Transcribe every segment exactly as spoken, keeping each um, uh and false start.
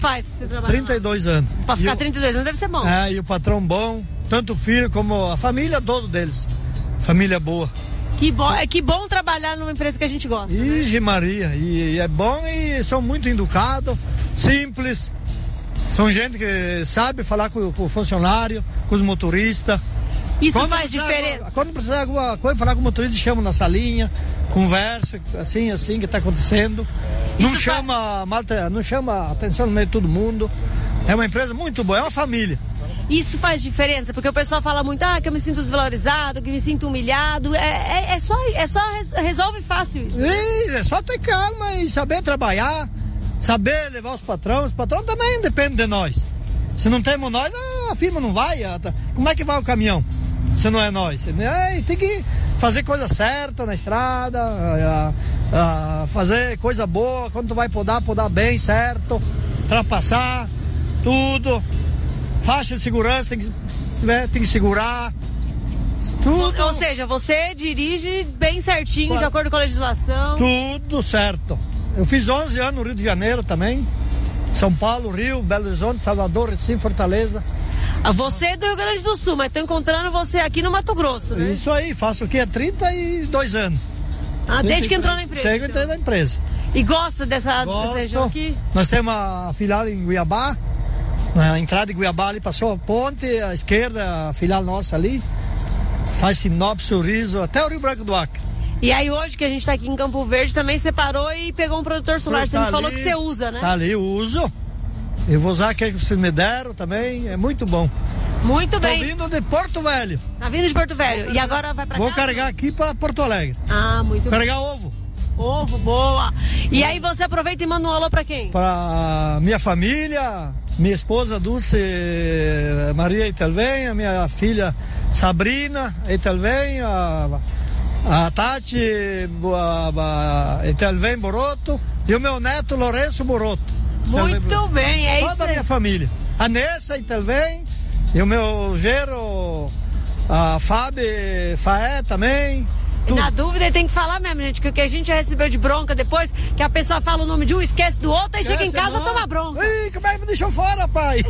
faz que você trabalha trinta e dois anos. Pra ficar e trinta e dois anos deve ser bom. É, e o patrão bom, tanto o filho como a família toda deles. Família boa. Que bom, é que bom trabalhar numa empresa que a gente gosta. Ige, né? Maria, e, e é bom e são muito educados, simples. São gente que sabe falar com, com o funcionário, com os motoristas. Isso quando faz precisa, diferença. Quando precisa alguma coisa, falar com o motorista, chama na salinha, conversa, assim, assim, que está acontecendo. Não chama, faz... não chama atenção no meio de todo mundo. É uma empresa muito boa, é uma família. Isso faz diferença, porque o pessoal fala muito, ah, que eu me sinto desvalorizado, que me sinto humilhado. É, é, é só, é só resolve fácil isso. Sim, é só ter calma e saber trabalhar, saber levar os patrões. Os patrões também dependem de nós. Se não temos nós, a firma não vai. Como é que vai o caminhão? Se não é nós. É, tem que fazer coisa certa na estrada, a, a, a fazer coisa boa. Quando tu vai podar, podar bem, certo, ultrapassar, tudo. Faixa de segurança, tem que, tem que segurar. Tudo. Ou seja, você dirige bem certinho, de acordo com a legislação. Tudo certo. Eu fiz onze anos no Rio de Janeiro também. São Paulo, Rio, Belo Horizonte, Salvador, Recife, Fortaleza. Você é do Rio Grande do Sul, mas estou encontrando você aqui no Mato Grosso, né? Isso aí, faço aqui há trinta e dois anos. Ah, desde que entrou na empresa? Chego, entrei na empresa. E gosta dessa, dessa região aqui? Nós temos a filial em Guiabá, na entrada de Guiabá ali, passou a ponte, à esquerda, a filial nossa ali. Faz Sinop, Sorriso, até o Rio Branco do Acre. E aí hoje que a gente está aqui em Campo Verde, também separou e pegou um produtor solar. Você tá me ali, falou que você usa, né? Tá ali, eu uso. Eu vou usar aquele que vocês me deram também, é muito bom. Muito bem. Tô vindo de Porto Velho. Tá vindo de Porto Velho. E agora vai pra cá? Vou carregar aqui pra Porto Alegre. Ah, muito bem. Carregar ovo. Ovo, boa. E aí você aproveita e manda um alô pra quem? Pra minha família, minha esposa Dulce Maria Etelvenha, minha filha Sabrina Etelvenha, a, a Tati Etelvenha Boroto e o meu neto Lourenço Boroto. Muito bem, é isso aí. Toda a minha família. A Nessa Etelvenha e o meu gero, a Fábio Faé também. E na dúvida tem que falar mesmo, gente, que o que a gente já recebeu de bronca depois, que a pessoa fala o nome de um, esquece do outro, aí chega em casa e toma bronca. Ih, como é que me deixou fora, pai?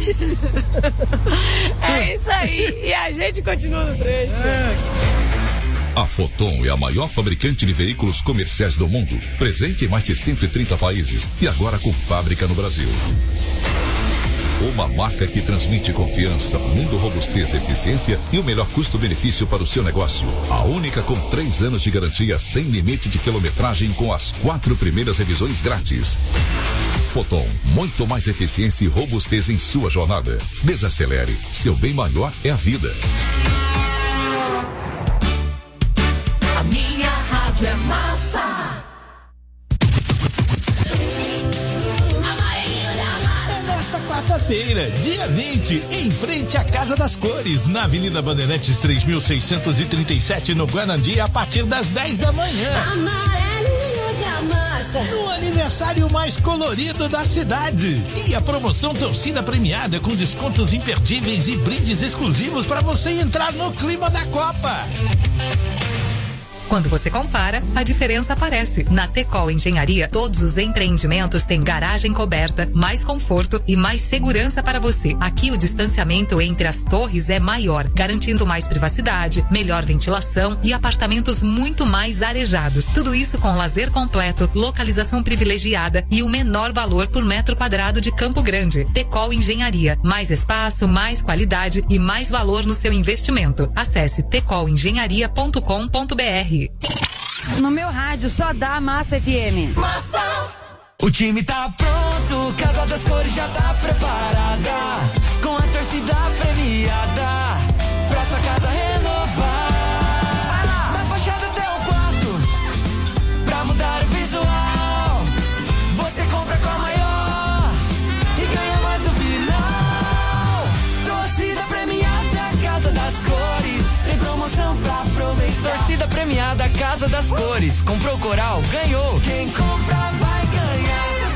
É isso aí, e a gente continua no trecho. É. A Foton é a maior fabricante de veículos comerciais do mundo, presente em mais de cento e trinta países e agora com fábrica no Brasil. Uma marca que transmite confiança, mundo, robustez, eficiência e o melhor custo-benefício para o seu negócio. A única com três anos de garantia sem limite de quilometragem com as quatro primeiras revisões grátis. Foton, muito mais eficiência e robustez em sua jornada. Desacelere, seu bem maior é a vida. A minha rádio é massa. Nessa quarta-feira, dia vinte, em frente à Casa das Cores, na Avenida Bandeirantes três mil seiscentos e trinta e sete, no Guanandi, a partir das dez da manhã. Amarelinha da massa. No aniversário mais colorido da cidade. E a promoção Torcida Premiada com descontos imperdíveis e brindes exclusivos para você entrar no clima da Copa. Quando você compara, a diferença aparece. Na Tecol Engenharia, todos os empreendimentos têm garagem coberta, mais conforto e mais segurança para você. Aqui o distanciamento entre as torres é maior, garantindo mais privacidade, melhor ventilação e apartamentos muito mais arejados. Tudo isso com lazer completo, localização privilegiada e o menor valor por metro quadrado de Campo Grande. Tecol Engenharia, mais espaço, mais qualidade e mais valor no seu investimento. Acesse tecol engenharia ponto com ponto br. No meu rádio só dá Massa F M. Massa! O time tá pronto, Casa das Cores já tá preparada, com a torcida premiada, pra sua casa renovar. Da fachada até o quarto, pra mudar o visual, você compra com a maior e ganha mais no final. Torcida premiada, Casa das Cores, tem promoção pra aproveitar. Torcida premiada, Casa das Cores. Comprou Coral, ganhou. Quem compra vai ganhar.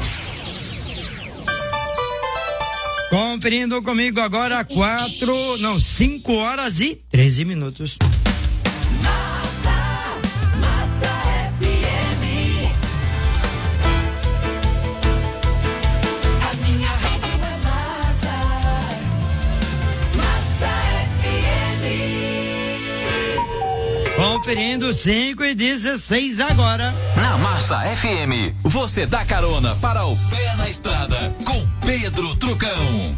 Conferindo comigo agora quatro, não, cinco horas e treze minutos. Massa, Massa F M. A minha rádio. conferindo cinco e dezesseis agora. Na Massa F M, você dá carona para o pé na estrada com Pedro Trucão.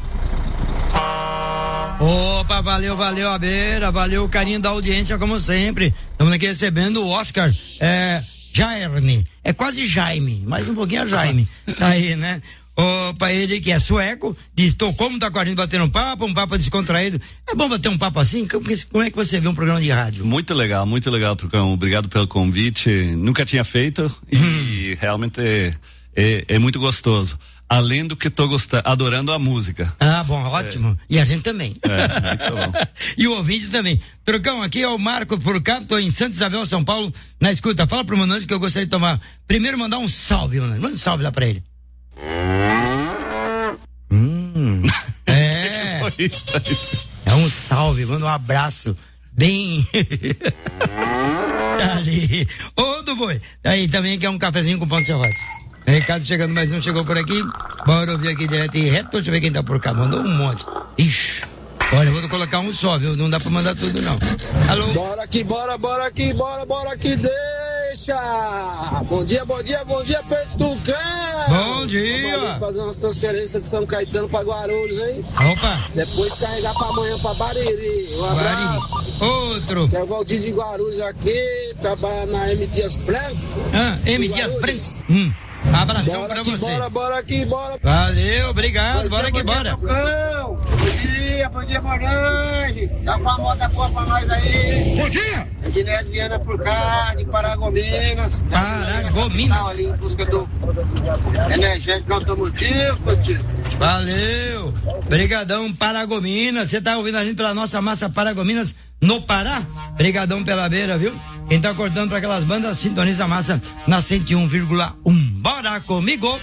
Opa, valeu, valeu a beira, valeu o carinho da audiência como sempre. Estamos aqui recebendo o Oscar é, Jairne, é quase Jaime, mais um pouquinho a Jaime, tá aí, né? Opa, ele que é sueco, diz, tô como tá com a gente batendo um papo, um papo descontraído. É bom bater um papo assim? Como é que você vê um programa de rádio? Muito legal, muito legal, Trucão. Obrigado pelo convite. Nunca tinha feito e hum. realmente é, é, é muito gostoso. Além do que tô gostando, adorando a música. Ah, bom, ótimo. É. E a gente também. É, muito bom. E o ouvinte também. Trucão, aqui é o Marco Furcado, tô em Santa Isabel, São Paulo, na escuta. Fala pro Manante que eu gostaria de tomar. Primeiro mandar um salve, Manante. Manda um salve lá pra ele. Hum. É. Que que foi isso aí? É um salve, manda um abraço. Bem. Ali. Ô, do boi. Aí também quer um cafezinho com pão de serrote. Recado chegando, mais um chegou por aqui. Bora ouvir aqui direto e reto. Deixa eu ver quem tá por cá. Mandou um monte. Ixi. Olha, vou colocar um só, viu? Não dá pra mandar tudo, não. Alô? Bora aqui, bora, bora aqui, bora, bora aqui, deixa! Bom dia, bom dia, bom dia, Pedro Tucão! Bom dia! Vamos fazer umas transferências de São Caetano pra Guarulhos, hein? Opa! Depois carregar pra amanhã pra Bariri. Um abraço. Bariri. Outro. Que é o Valdir de Guarulhos aqui, trabalha na M. Dias Branco. Ah, M. Dias Branco. Hum. Abração bora pra aqui, você. Bora, bora aqui, bora. Valeu, obrigado. Bom bora dia, aqui, bom bora. Dia, bom dia, bom dia, Morange. Dá uma moto boa pra nós aí. Bom dia. Ednés Viana por cá, de Paragominas. Paragominas. Ali em busca do energético automotivo, positivo. Valeu. Obrigadão, Paragominas. Você tá ouvindo a gente pela nossa massa Paragominas no Pará? Obrigadão pela beira, viu? Quem tá cortando pra aquelas bandas, sintoniza a massa na cento e um vírgula um. Bora comigo!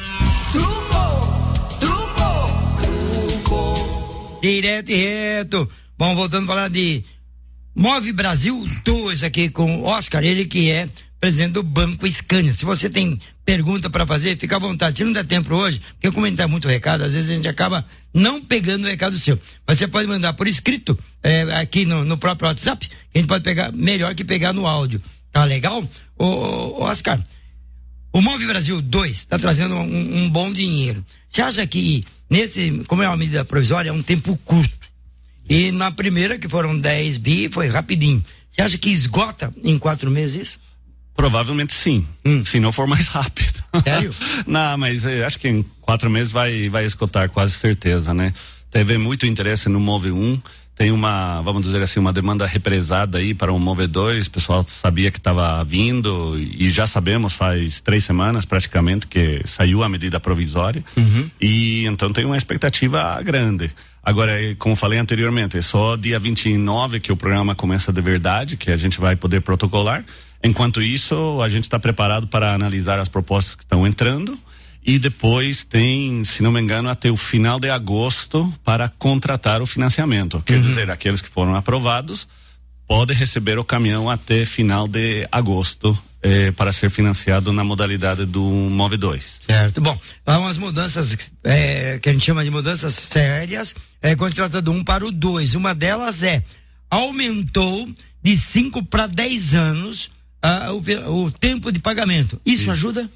Truco! Truco! Truco! Direto e reto. Bom, voltando a falar de Move Brasil dois aqui com o Oscar, ele que é presidente do Banco Scania. Se você tem pergunta para fazer, fica à vontade. Se não der tempo hoje, porque como a gente dá muito recado, às vezes a gente acaba não pegando o recado seu. Mas você pode mandar por escrito, é, aqui no, no próprio WhatsApp, que a gente pode pegar melhor que pegar no áudio. Tá legal? Ô, ô, ô Oscar, o Move Brasil dois está trazendo um, um bom dinheiro. Você acha que nesse, como é uma medida provisória, é um tempo curto? E na primeira, que foram dez bi, foi rapidinho. Você acha que esgota em quatro meses isso? Provavelmente sim, hum. se não for mais rápido. Sério? Não, mas eu acho que em quatro meses vai, vai esgotar, quase certeza, né? Teve muito interesse no Move um, tem uma, vamos dizer assim, uma demanda represada aí para o Move dois, o pessoal sabia que estava vindo e já sabemos faz três semanas praticamente que saiu a medida provisória, uhum. E então tem uma expectativa grande. Agora, como falei anteriormente, é só dia vinte e nove que o programa começa de verdade, que a gente vai poder protocolar. Enquanto isso, a gente está preparado para analisar as propostas que estão entrando e depois tem, se não me engano, até o final de agosto para contratar o financiamento. Quer uhum. dizer, aqueles que foram aprovados podem receber o caminhão até final de agosto eh, para ser financiado na modalidade do Move dois. Certo. Bom, há umas mudanças eh, que a gente chama de mudanças sérias eh, quando se trata do um para o dois. Uma delas é, aumentou de cinco para dez anos Ah, o, o tempo de pagamento. Isso, Isso ajuda?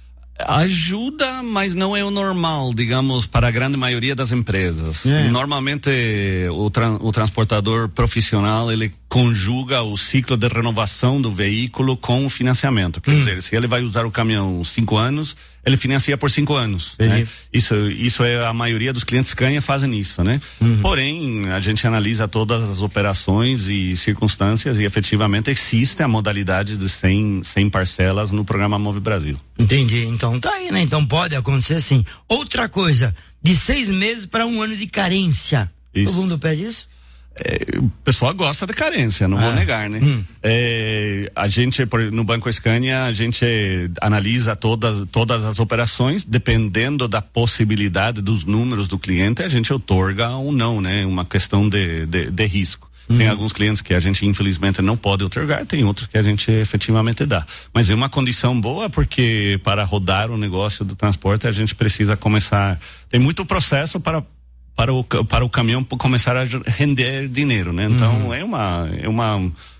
Ajuda, mas não é o normal, digamos, para a grande maioria das empresas. É. Normalmente o, tra o transportador profissional, ele conjuga o ciclo de renovação do veículo com o financiamento. Quer hum. dizer, se ele vai usar o caminhão cinco anos, ele financia por cinco anos. Né? Isso, isso é a maioria dos clientes Scania fazem isso, né? Uhum. Porém, a gente analisa todas as operações e circunstâncias e efetivamente existe a modalidade de cem, cem parcelas no programa Move Brasil. Entendi. Então tá aí, né? Então pode acontecer sim. Outra coisa, de seis meses para um ano de carência. Isso. Todo mundo pede isso? É, o pessoal gosta de carência, não ah. vou negar, né? Hum. É, a gente, no Banco Scania, a gente analisa todas, todas as operações, dependendo da possibilidade dos números do cliente, a gente outorga ou não, né? Uma questão de, de, de risco. Hum. Tem alguns clientes que a gente infelizmente não pode outorgar, tem outros que a gente efetivamente dá. Mas é uma condição boa porque para rodar o negócio do transporte a gente precisa começar, tem muito processo para Para o, para o caminhão começar a render dinheiro, né? Então, uhum. é uma, é uma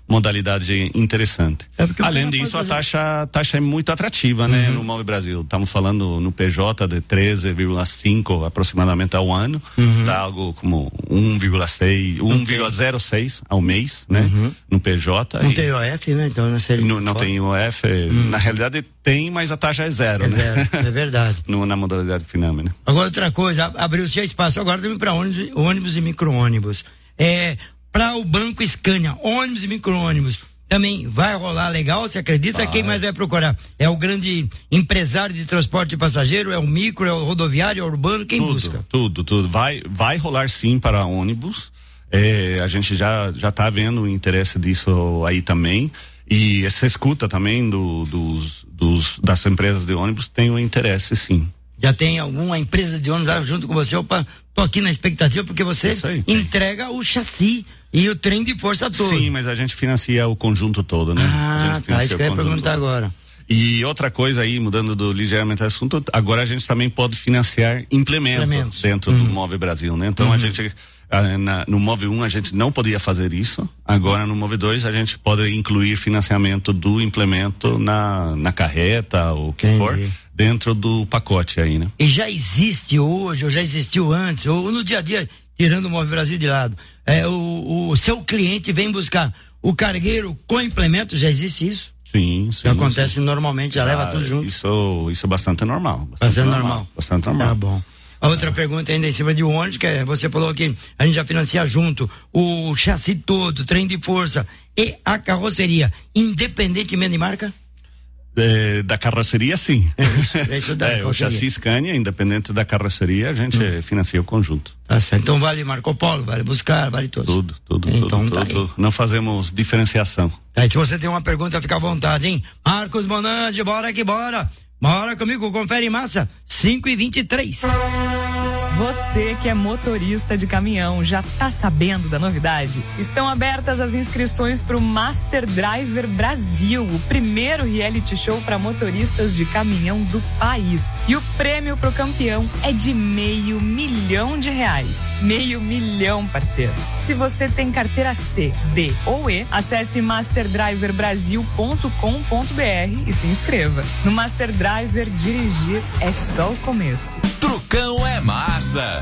modalidade interessante. É Além disso, a taxa, a taxa é muito atrativa, uhum. né, no Move Brasil. Estamos falando no P J de treze vírgula cinco aproximadamente ao ano, uhum. dá algo como um vírgula seis, um vírgula zero seis ao mês, né, uhum. no P J. Não e tem I O F, né? Então não seria. Não, não tem I O F, uhum. na realidade tem, mas a taxa é zero, é né? Zero, é verdade. no, na modalidade Finame, né? Agora outra coisa, abriu-se espaço agora também para ônibus, ônibus e micro-ônibus. É, para o Banco Scania, ônibus e micro-ônibus, também vai rolar legal, você acredita? Vai. Quem mais vai procurar? É o grande empresário de transporte de passageiro, é o micro, é o rodoviário, é o urbano, quem tudo, busca? Tudo, tudo. Vai, vai rolar sim para ônibus, é, a gente já, já tá vendo o interesse disso aí também, e você escuta também do, dos, dos, das empresas de ônibus, tem o interesse sim. Já tem alguma empresa de ônibus junto com você? Opa, tô aqui na expectativa porque você aí, entrega o chassi e o trem de força todo. Sim, mas a gente financia o conjunto todo, né? Ah, a gente tá, isso que eu ia perguntar todo. Agora. E outra coisa aí, mudando do ligeiramente assunto, agora a gente também pode financiar implementos, implementos. dentro uhum. do Move Brasil, né? Então uhum. a gente, na, no Move um a gente não podia fazer isso, agora no Move dois a gente pode incluir financiamento do implemento na, na carreta ou o que Entendi. for, dentro do pacote aí, né? E já existe hoje, ou já existiu antes, ou no dia a dia, tirando o Move Brasil de lado, é, o, o seu cliente vem buscar o cargueiro com implemento, já existe isso? Sim, sim. Que acontece sim. normalmente, já, já leva tudo junto. Isso, isso é bastante normal. Bastante, bastante normal. normal. Bastante normal. Tá bom. A outra pergunta ainda em cima de ônibus, que é, você falou que a gente já financia junto o chassi todo, trem de força e a carroceria, independentemente de marca? É, da carroceria, sim. É isso, é isso da é, o chassi Scania, independente da carroceria, a gente hum. financia o conjunto. Tá certo. Então vale Marco Polo, vale Buscar, vale todos. Tudo, tudo, então, tudo, tá tudo. Não fazemos diferenciação. Aí, se você tem uma pergunta, fica à vontade, hein? Marcos Bonandi, bora que bora. Bora comigo, confere em massa, cinco e vinte e três. Você que é motorista de caminhão, já tá sabendo da novidade? Estão abertas as inscrições para o Master Driver Brasil, o primeiro reality show para motoristas de caminhão do país. E o prêmio pro campeão é de meio milhão de reais. Meio milhão, parceiro. Se você tem carteira C, D ou E, acesse master driver brasil ponto com ponto b r e se inscreva. No Master Driver, dirigir é só o começo. Trucão é massa.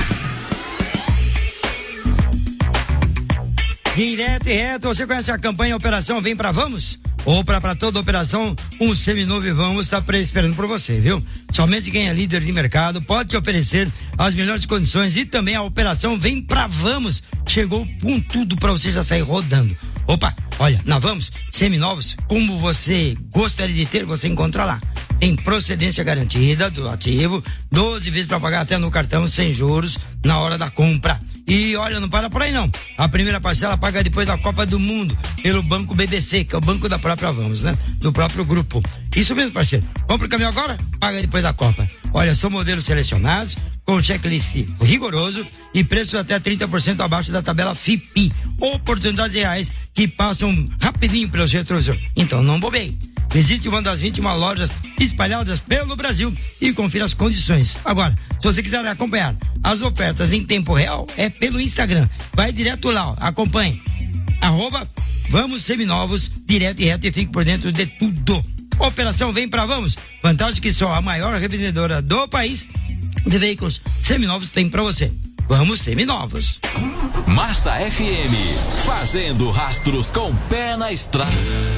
Direto e reto, você conhece a campanha Operação Vem Pra Vamos? Ou para toda operação, um seminovo e Vamos está esperando por você, viu? Somente quem é líder de mercado pode te oferecer as melhores condições e também a Operação Vem Pra Vamos chegou com tudo para você já sair rodando. Opa, olha, na Vamos, seminovos, como você gostaria de ter, você encontra lá. Tem procedência garantida do ativo, doze vezes para pagar até no cartão sem juros na hora da compra. E olha, não para por aí não. A primeira parcela paga depois da Copa do Mundo pelo Banco B B C, que é o banco da própria Vamos, né? Do próprio grupo. Isso mesmo, parceiro. Compra o caminhão agora, paga depois da Copa. Olha, são modelos selecionados, com checklist rigoroso e preços até trinta por cento abaixo da tabela F I P I. Oportunidades reais que passam rapidinho pelo seu retrovisor. Então não bobei. Visite uma das vinte e uma lojas espalhadas pelo Brasil e confira as condições. Agora, se você quiser acompanhar as ofertas em tempo real, é pelo Instagram. Vai direto lá, ó, acompanhe. Arroba Vamos Seminovos, direto e reto e fique por dentro de tudo. Operação Vem Pra Vamos. Vantagem que só a maior revendedora do país de veículos seminovos tem pra você. Vamos Seminovos. Massa F M, fazendo rastros com pé na estrada.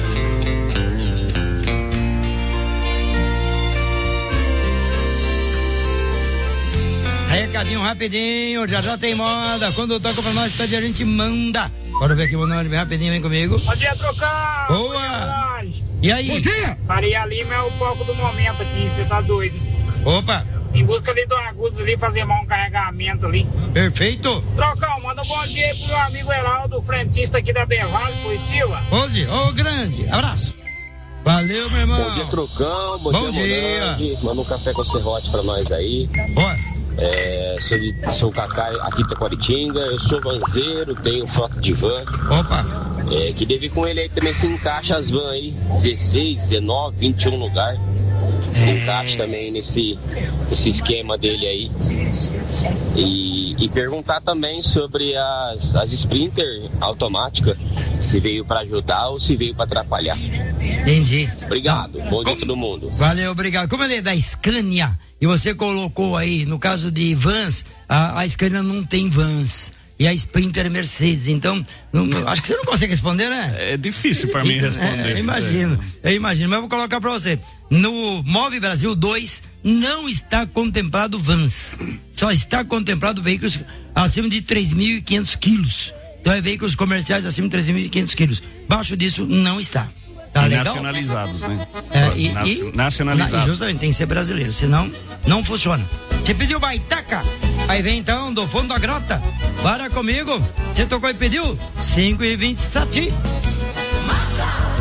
Recadinho rapidinho, já já tem moda. Quando toca pra nós, pede, a gente manda. Bora ver aqui o nome bem rapidinho, vem comigo. Bom dia, Trocão. Boa. E aí? Bom dia. Faria Lima é o foco do momento aqui, você tá doido. Opa. Em busca ali do Agudos ali, fazer mal um carregamento ali. Perfeito. Trocão, manda um bom dia aí pro meu amigo Heraldo, frentista aqui da Bervalho, Positiva. Hoje, ô oh, grande, abraço. Valeu, meu irmão. Bom dia, Trocão. Bom, bom dia, dia. dia. Manda um café com serrote pra nós aí. Bora. É, sou, de, sou o Cacá aqui de Taquaritinga, eu sou vanzeiro, tenho frota de van. Opa! É, que deve com ele aí também se encaixa as vans aí, dezesseis, dezenove, vinte e um lugar. se encaixe também nesse, nesse esquema dele aí. E, e perguntar também sobre as, as Sprinter automáticas, se veio para ajudar ou se veio para atrapalhar. Entendi. Obrigado, bom dia a todo mundo. Valeu, obrigado. Como ele é da Scania, e você colocou aí, no caso de vans, a, a Scania não tem vans. E a Sprinter Mercedes, então, não, não, acho que você não consegue responder, né? É difícil para mim responder. É, eu imagino, eu imagino, mas eu vou colocar para você. No Move Brasil dois não está contemplado vans, só está contemplado veículos acima de três mil e quinhentos quilos. Então é veículos comerciais acima de três mil e quinhentos quilos. Baixo disso não está. Tá legal? Nacionalizados, né? É, e, Nacio, e, nacionalizados. Na, justamente, tem que ser brasileiro, senão não funciona. Você pediu Baitaca? Aí vem então do fundo da grota. Para comigo. Você tocou e pediu? cinco e vinte e sete. Massa!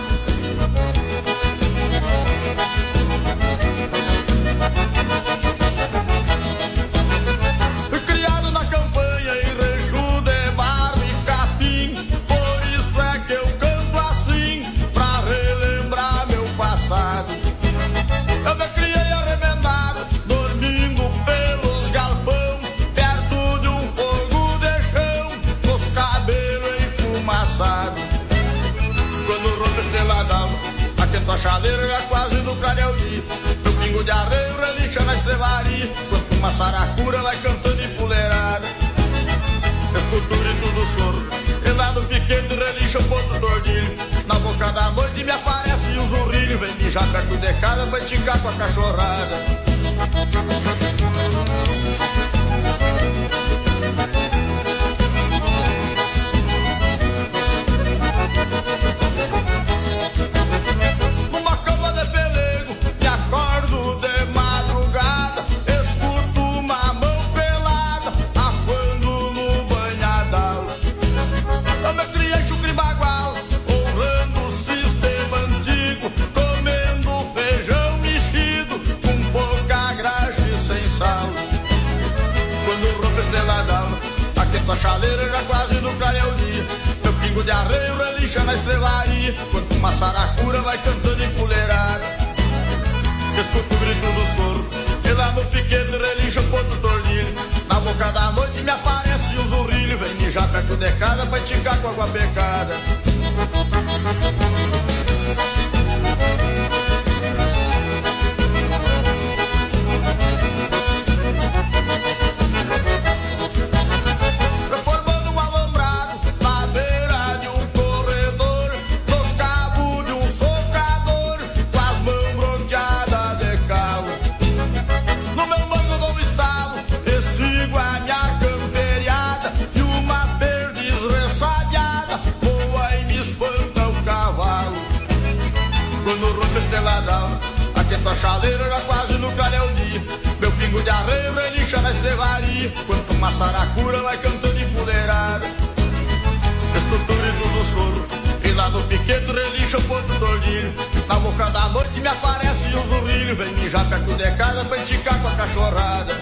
Criado na campanha em Rancho de Barro e Capim, por isso é que eu canto assim, pra relembrar meu passado. Eu me criei arremendado, dormindo pelos galpão, perto de um fogo de chão, com os cabelos enfumaçados. Quando o roubo esteladão aquentou a chaleira, já quase no Cralhão-Li, meu pingo de arreio relincha na estrevaria, quando uma saracura vai cantando empoleirada. Escultura e tudo sorro, e lá no piquete relincha o ponto do ordilho. Na boca da noite me aparece um zurrilho, vem mijar perto de casa pra esticar com a cachorrada. Numa cama de pelego, me acordo de madrugada, escuto uma mão pelada, aguando no banhadal. Eu me criei chucre bagual, honrando o sistema antigo, comendo feijão mexido, com pouca graxa e sem sal. Quando rompe esteladão, aquento a chaleira, já quase no Cralhão-Li, meu pingo de arreio relincha na estrevaria, quando uma saracura vai cantando empoleirada. Escuto o grito do soro, e lá no piquete relincha o ponto tornilho. Na boca da noite me aparece um zurrilho, vem mijar perto de casa pra esticar com água pecada. Reformando um alambrado na beira de um corredor, no cabo de um socador, com as mãos bronzeadas de cal. No meu banco dou um estalo, e sigo a minha camperiada, e uma perdiz ressabiada voa e me espanta o cavalo. Quando rompe esteladão, aquento a chaleira, já quase no Cralhão-Li, meu pingo de arreio relincha na estrevaria, quando uma saracura vai cantando empoleirada. Escultura e tudo soro, e lá no piquete relincha o ponto do ordilho. Na boca da noite me aparece um zurrilho, vem mijar perto de casa pra esticar com a cachorrada.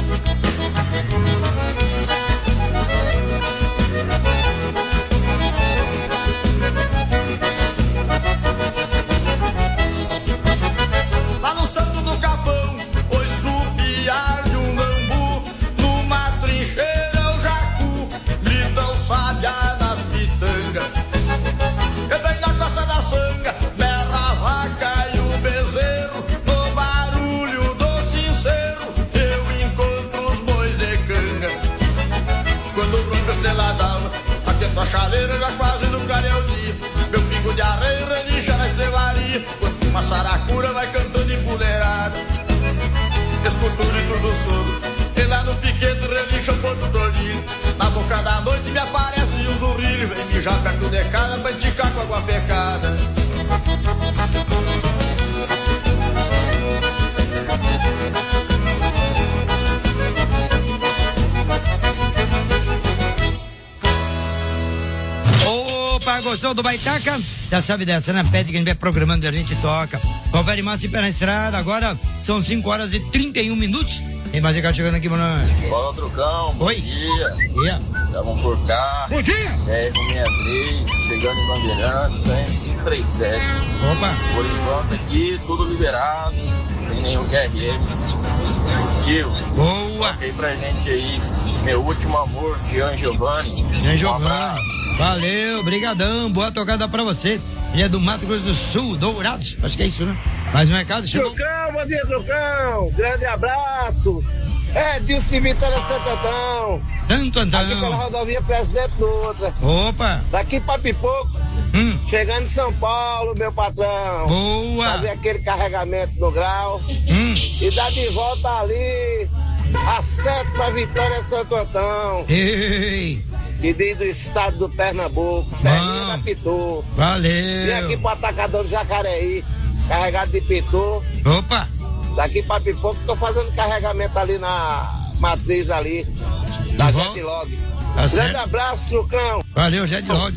Lá no Santo do Capão, ouço o piar de um bambu, numa trincheira o jacu grita o sabiá nas pitangas. E bem na costa da sanga, berra a vaca e o bezerro, no barulho do sincero eu encontro os bois de canga. Quando o branco esteladão, aquento a chaleira, já quase no Cralhão-Li, meu pingo de arreio relincha na estrevaria, quando uma saracura vai cantando empoleirada. Escultura e tudo soro, e lá no piquete relincha o ponto do ordilho. Na boca da noite me aparece um zurrilho, vem mijar perto de casa pra esticar com água pecada. Opa, gostou do Baitaca? Já sabe dessa, né? Pede que a gente vai programando e a gente toca. Confere mais e pé na estrada. Agora são cinco horas e trinta e um minutos. Tem mais recado chegando aqui, mano. Fala, Trucão. Bom Oi. dia. Bom dia. Estavam por cá. Bom dia. R sessenta e três, chegando em Bandeirantes, tá M quinhentos e trinta e sete. Opa. Por enquanto aqui, tudo liberado, sem nenhum Q R M. Tio. Boa. Toquei pra gente aí, Meu Último Amor, Jean Giovanni. Jean Giovanni. Valeu, brigadão. Boa tocada pra você. Ele é do Mato Grosso do Sul, Dourados. Acho que é isso, né? Mais um recado, chegou. Trucão, bom dia, Trucão. Grande abraço. É, Dilson de Vitória Santo Antão. Santo Antão. Aqui pela rodovia Presidente Dutra. Opa. Daqui pra Pipoco. Hum. Chegando em São Paulo, meu patrão. Boa. Fazer aquele carregamento no grau. Hum. E dar de volta ali a sétima Vitória Santo Antão. Ei. E do estado do Pernambuco. Terrinha da Pitu. Valeu. E aqui pro atacador do Jacareí. Carregado de Pitu. Opa. Daqui pra Pipoco, tô fazendo carregamento ali na matriz ali. Da Jetlog. Tá Grande certo. abraço, Trucão. Valeu, Jetlog.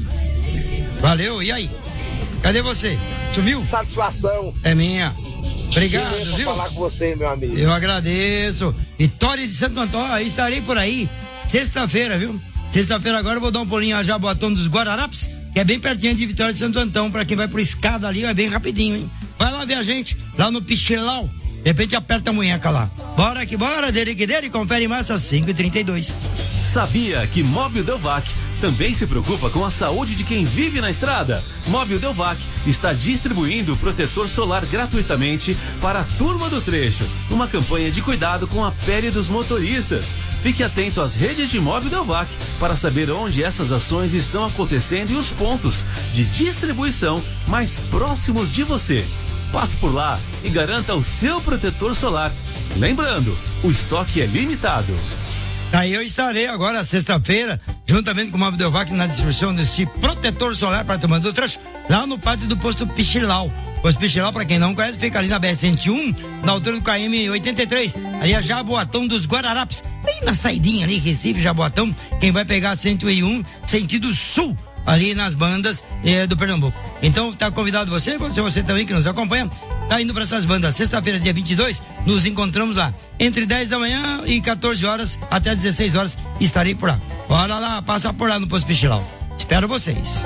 Valeu, e aí? Cadê você? Sumiu? Satisfação. É minha. Obrigado, Beleza, viu? falar com você, meu amigo. Eu agradeço. Vitória de Santo Antônio, estarei por aí sexta-feira, viu? Sexta-feira agora eu vou dar um pulinho a Jaboatão dos Guararapes, que é bem pertinho de Vitória de Santo Antão. Pra quem vai pro escada ali, é bem rapidinho, hein? Vai lá ver a gente, lá no Pichilau. De repente aperta a munheca lá. Bora que bora, dele que dele, confere massa cinco e trinta e dois. Sabia que Móbil Delvac também se preocupa com a saúde de quem vive na estrada? Móbil Delvac está distribuindo protetor solar gratuitamente para a turma do trecho. Uma campanha de cuidado com a pele dos motoristas. Fique atento às redes de Móbil Delvac para saber onde essas ações estão acontecendo e os pontos de distribuição mais próximos de você. Passe por lá e garanta o seu protetor solar. Lembrando, o estoque é limitado. Aí eu estarei agora, sexta-feira, juntamente com o Móvel Delvac, na distribuição desse protetor solar para a turma do trecho, lá no pátio do posto Pichilau. O posto Pichilau, para quem não conhece, fica ali na B R cento e um, na altura do K M oitenta e três, ali a Jaboatão dos Guararapes, bem na saidinha ali, Recife, Jaboatão. Quem vai pegar cento e um, sentido sul, ali nas bandas eh, do Pernambuco. Então tá convidado você, você, você também que nos acompanha, tá indo para essas bandas. Sexta-feira, dia vinte e dois, nos encontramos lá. Entre dez da manhã e quatorze horas até dezesseis horas estarei por lá. Bora lá, passa por lá no Posto Pichilau. Espero vocês.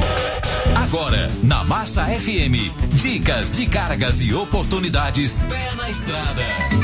Agora, na Massa F M, dicas de cargas e oportunidades pé na estrada.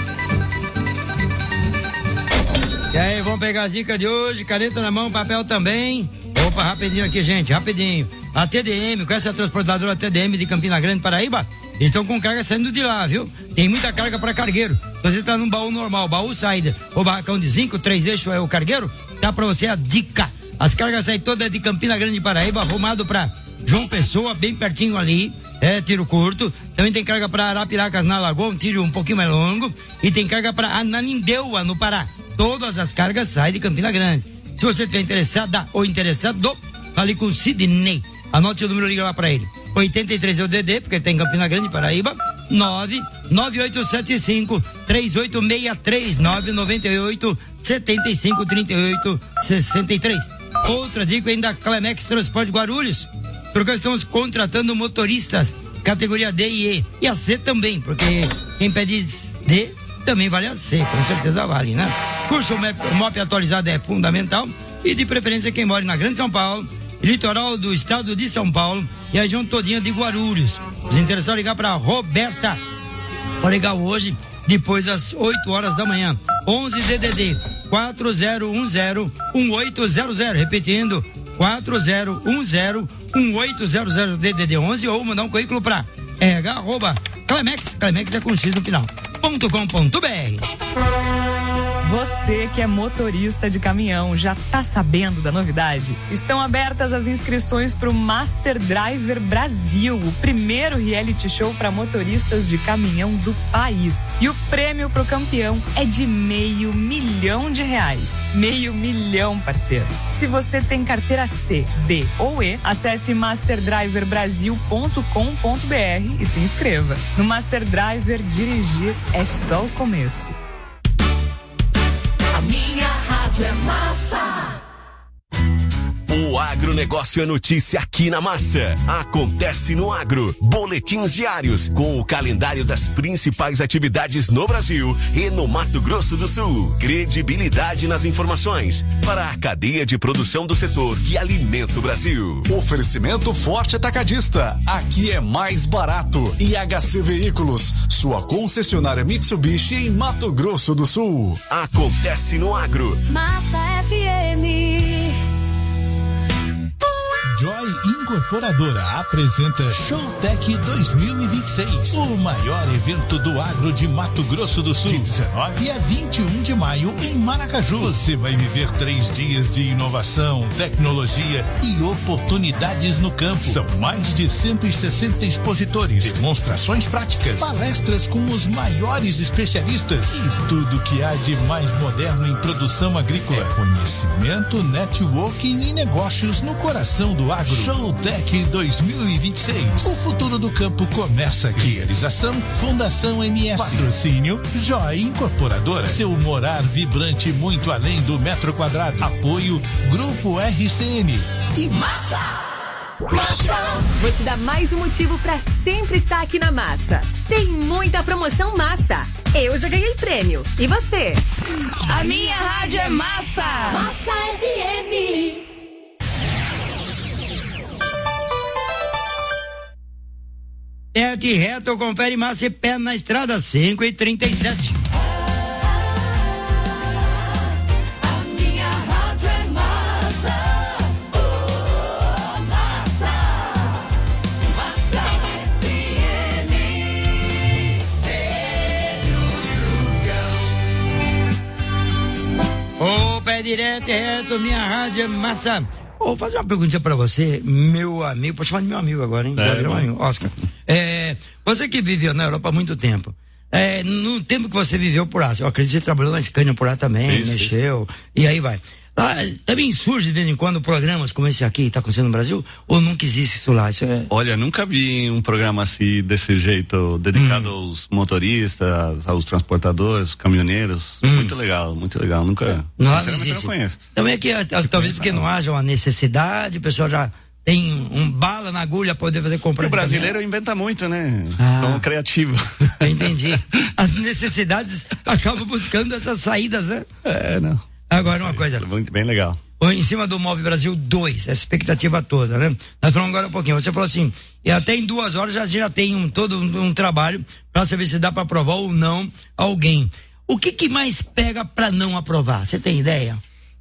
E aí, vamos pegar as dicas de hoje, caneta na mão, papel também. Opa, rapidinho aqui, gente, rapidinho. A T D M, conhece a transportadora T D M de Campina Grande, Paraíba? Eles estão com carga saindo de lá, viu? Tem muita carga para cargueiro. Se você tá num baú normal, baú Sider ou barracão de zinco, três eixos é o cargueiro, dá para você a dica. As cargas saem todas de Campina Grande, Paraíba, arrumado para João Pessoa, bem pertinho ali, é tiro curto. Também tem carga para Arapiracas, na Lagoa, um tiro um pouquinho mais longo. E tem carga para Ananindeua, no Pará. Todas as cargas saem de Campina Grande. Se você estiver interessada ou interessado, ali com o Sidney. Anote o número, liga lá pra ele. oitenta e três é o D D, porque ele tá em Campina Grande, Paraíba. nove nove oito sete cinco três oito seis três nove nove oito sete cinco três oito seis três. Outra dica ainda, Clemex Transporte Guarulhos. Porque estamos contratando motoristas categoria D e E. E a C também, porque quem pede D também vale a C, com certeza vale, né? Curso M O P atualizado é fundamental e de preferência quem mora na Grande São Paulo, litoral do estado de São Paulo e a região todinha de Guarulhos. Os interessados ligar para Roberta. Pode ligar hoje, depois das oito horas da manhã. onze D D D quatro zero um zero um oito zero zero. Repetindo, quatro zero um zero um oito zero zero D D D onze ou mandar um currículo para r arroba Clemex, Clemex é com X no final. .com.br. Você que é motorista de caminhão, já tá sabendo da novidade? Estão abertas as inscrições para o Master Driver Brasil, o primeiro reality show para motoristas de caminhão do país. E o prêmio pro campeão é de meio milhão de reais. Meio milhão, parceiro. Se você tem carteira C, D ou E, acesse master driver brasil ponto com ponto b r e se inscreva. No Master Driver, dirigir é só o começo. A minha rádio é massa. O agro agronegócio é notícia aqui na Massa. Acontece no Agro. Boletins diários com o calendário das principais atividades no Brasil e no Mato Grosso do Sul. Credibilidade nas informações para a cadeia de produção do setor que alimenta o Brasil. Oferecimento Forte Atacadista. Aqui é mais barato. E H C Veículos, sua concessionária Mitsubishi em Mato Grosso do Sul. Acontece no Agro. Massa F M. Joy Incorporadora apresenta Showtech dois mil e vinte e seis, o maior evento do agro de Mato Grosso do Sul. De dezenove a vinte e um de maio em Maracaju. Você vai viver três dias de inovação, tecnologia e oportunidades no campo. São mais de cento e sessenta expositores, demonstrações práticas, palestras com os maiores especialistas e tudo que há de mais moderno em produção agrícola. É conhecimento, networking e negócios no coração do agro. Showtech dois mil e vinte e seis. O futuro do campo começa aqui. Realização Fundação M S. Patrocínio Joy Incorporadora. Seu morar vibrante muito além do metro quadrado. Apoio Grupo R C N. E Massa! Massa! Vou te dar mais um motivo pra sempre estar aqui na Massa. Tem muita promoção Massa. Eu já ganhei prêmio. E você? A minha rádio é Massa! Massa F M. É de reto, confere Massa e pé na estrada, cinco e trinta e sete. Ô, pé direto, reto, minha rádio é Massa. Vou fazer uma perguntinha pra você, meu amigo, pode chamar de meu amigo agora, hein? É, meu amigo, Oscar. É, você que viveu na Europa há muito tempo, é, no tempo que você viveu por lá, eu acredito que você trabalhou na Scania por lá também, isso, mexeu, isso. E aí vai. Lá, também surge de vez em quando programas como esse aqui, tá acontecendo no Brasil, ou nunca existe isso lá? Isso é... Olha, nunca vi um programa assim, desse jeito, dedicado hum. aos motoristas, aos transportadores, caminhoneiros. Hum. Muito legal, muito legal. Nunca, não, sinceramente, não, não conheço. Também é que, talvez porque não haja uma necessidade, o pessoal já tem um bala na agulha para poder fazer compra. O brasileiro inventa muito, né? Ah, são criativos. Entendi. As necessidades acabam buscando essas saídas, né? É, não. Agora uma coisa. Bem legal. Em cima do Move Brasil dois, essa expectativa toda, né? Nós falamos agora um pouquinho. Você falou assim, e até em duas horas já, já tem um, todo um, um trabalho para saber se dá para aprovar ou não alguém. O que que mais pega para não aprovar? Você tem ideia?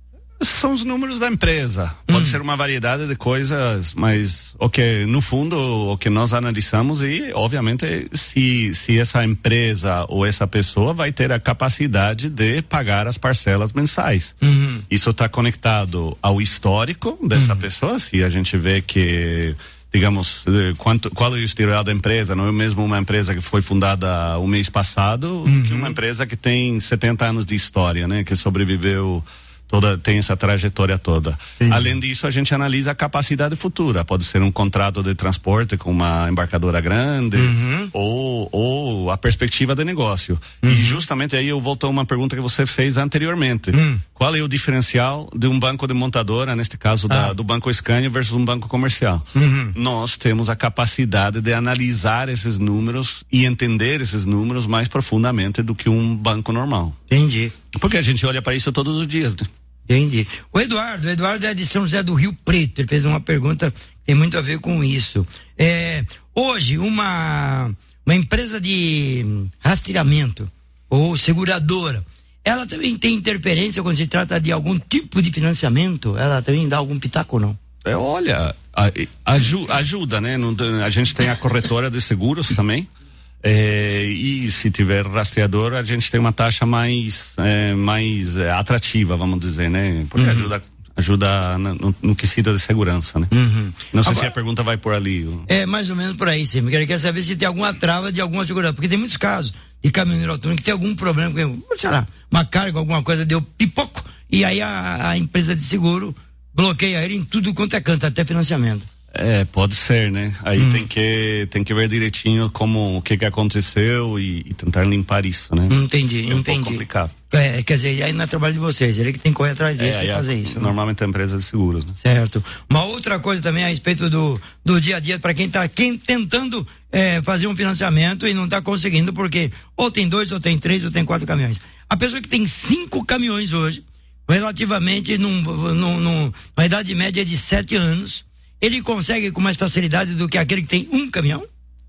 São os números da empresa. Pode hum. ser uma variedade de coisas, mas o que, no fundo, o que nós analisamos e, obviamente, se, se essa empresa ou essa pessoa vai ter a capacidade de pagar as parcelas mensais. Uhum. Isso está conectado ao histórico dessa uhum. pessoa. Se a gente vê que, digamos, quanto, qual é o historial da empresa, não é mesmo uma empresa que foi fundada o mês passado, uhum. que uma empresa que tem setenta anos de história, né? Que sobreviveu... Toda, tem essa trajetória toda. Sim. Além disso, a gente analisa a capacidade futura. Pode ser um contrato de transporte com uma embarcadora grande uhum. ou, ou a perspectiva de negócio. Uhum. E justamente aí eu volto a uma pergunta que você fez anteriormente. Uhum. Qual é o diferencial de um banco de montadora, neste caso da, ah. do Banco Scania versus um banco comercial? Uhum. Nós temos a capacidade de analisar esses números e entender esses números mais profundamente do que um banco normal. Entendi. Porque a gente olha para isso todos os dias, né? Entendi. O Eduardo, o Eduardo é de São José do Rio Preto, ele fez uma pergunta que tem muito a ver com isso. É, hoje, uma, uma empresa de rastreamento ou seguradora, ela também tem interferência quando se trata de algum tipo de financiamento? Ela também dá algum pitaco ou não? É, olha, a, aju, ajuda, né? A gente tem a corretora de seguros também. É, e se tiver rastreador, a gente tem uma taxa mais, é, mais é, atrativa, vamos dizer, né? Porque uhum. ajuda, ajuda no, no quesito de segurança, né? Uhum. Não sei Agora, se a pergunta vai por ali. É, mais ou menos por aí, sim. Eu quero saber se tem alguma trava de alguma segurança, porque tem muitos casos de caminhoneiro autônomo que tem algum problema, sei lá, uma carga, alguma coisa, deu pipoco, e aí a, a empresa de seguro bloqueia ele em tudo quanto é canto, até financiamento. É, pode ser, né? Aí Hum. tem que tem que ver direitinho como o que que aconteceu e, e tentar limpar isso, né? Entendi, é um entendi. pouco complicado. É, quer dizer, aí não é trabalho de vocês, ele que tem que correr atrás disso É, e aí fazer a- isso. Né? Normalmente é a empresa de seguros, né? Certo. Uma outra coisa também a respeito do, do dia a dia, para quem está quem tentando é, fazer um financiamento e não está conseguindo, porque ou tem dois, ou tem três, ou tem quatro caminhões. A pessoa que tem cinco caminhões hoje, relativamente num, num, num, numa idade média de sete anos, ele consegue com mais facilidade do que aquele que tem um caminhão?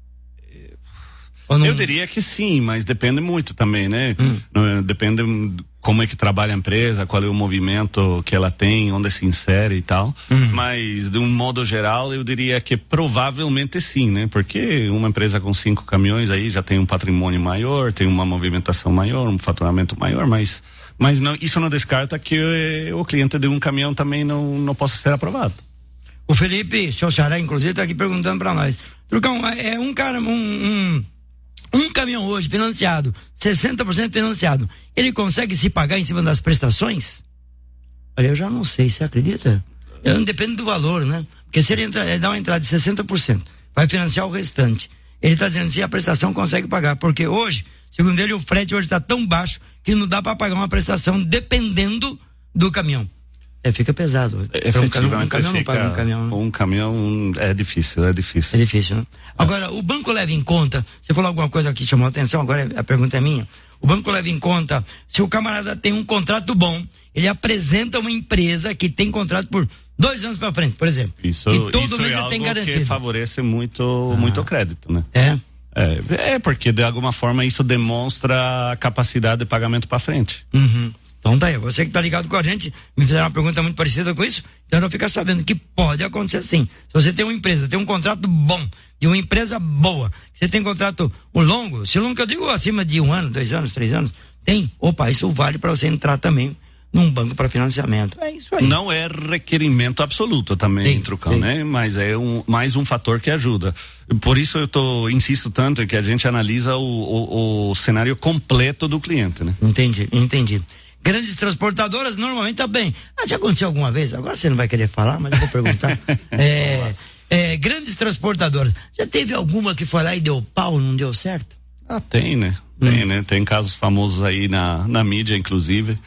Eu diria que sim, mas depende muito também, né? Hum. Depende como é que trabalha a empresa, qual é o movimento que ela tem, onde se insere e tal. Hum. Mas, de um modo geral, eu diria que provavelmente sim, né? Porque uma empresa com cinco caminhões aí já tem um patrimônio maior, tem uma movimentação maior, um faturamento maior, mas, mas não, isso não descarta que eh, o cliente de um caminhão também não, não possa ser aprovado. O Felipe, seu xará, inclusive, está aqui perguntando para nós. Trucão, é um cara, um, um, um caminhão hoje financiado, sessenta por cento financiado, ele consegue se pagar em cima das prestações? Olha, eu já não sei, você acredita? Eu, depende do valor, né? Porque se ele, entra, ele dá uma entrada de sessenta por cento, vai financiar o restante. Ele está dizendo se a prestação consegue pagar, porque hoje, segundo ele, o frete hoje está tão baixo que não dá para pagar uma prestação dependendo do caminhão. É, fica pesado. Efetivamente, um caminhão não fica, paga um caminhão. Um caminhão é difícil, é difícil. É difícil, né? Agora, o banco leva em conta, você falou alguma coisa que chamou a atenção, agora a pergunta é minha. O banco leva em conta, se o camarada tem um contrato bom, ele apresenta uma empresa que tem contrato por dois anos para frente, por exemplo. Isso, e todo isso mês é ele algo tem que garantido. favorece muito, Ah. muito crédito, né? É? é? É, porque de alguma forma isso demonstra a capacidade de pagamento para frente. Uhum. Então tá aí, você que tá ligado com a gente, me fizeram uma pergunta muito parecida com isso, então não fica sabendo que pode acontecer sim. Se você tem uma empresa, tem um contrato bom, de uma empresa boa, você tem contrato longo, se longo que eu digo acima de um ano, dois anos, três anos, tem, opa, isso vale para você entrar também num banco para financiamento. É isso aí. Não é requerimento absoluto também, sim, Trucão, sim, né? Mas é um, mais um fator que ajuda. Por isso eu tô, insisto tanto em que a gente analisa o, o, o cenário completo do cliente, né? Entendi, entendi. Grandes transportadoras normalmente tá bem. Ah, já aconteceu alguma vez? Agora você não vai querer falar, mas eu vou perguntar. é, é, grandes transportadoras. Já teve alguma que foi lá e deu pau, não deu certo? Ah, tem, né? Tem, hum. né? Tem casos famosos aí na, na mídia, inclusive.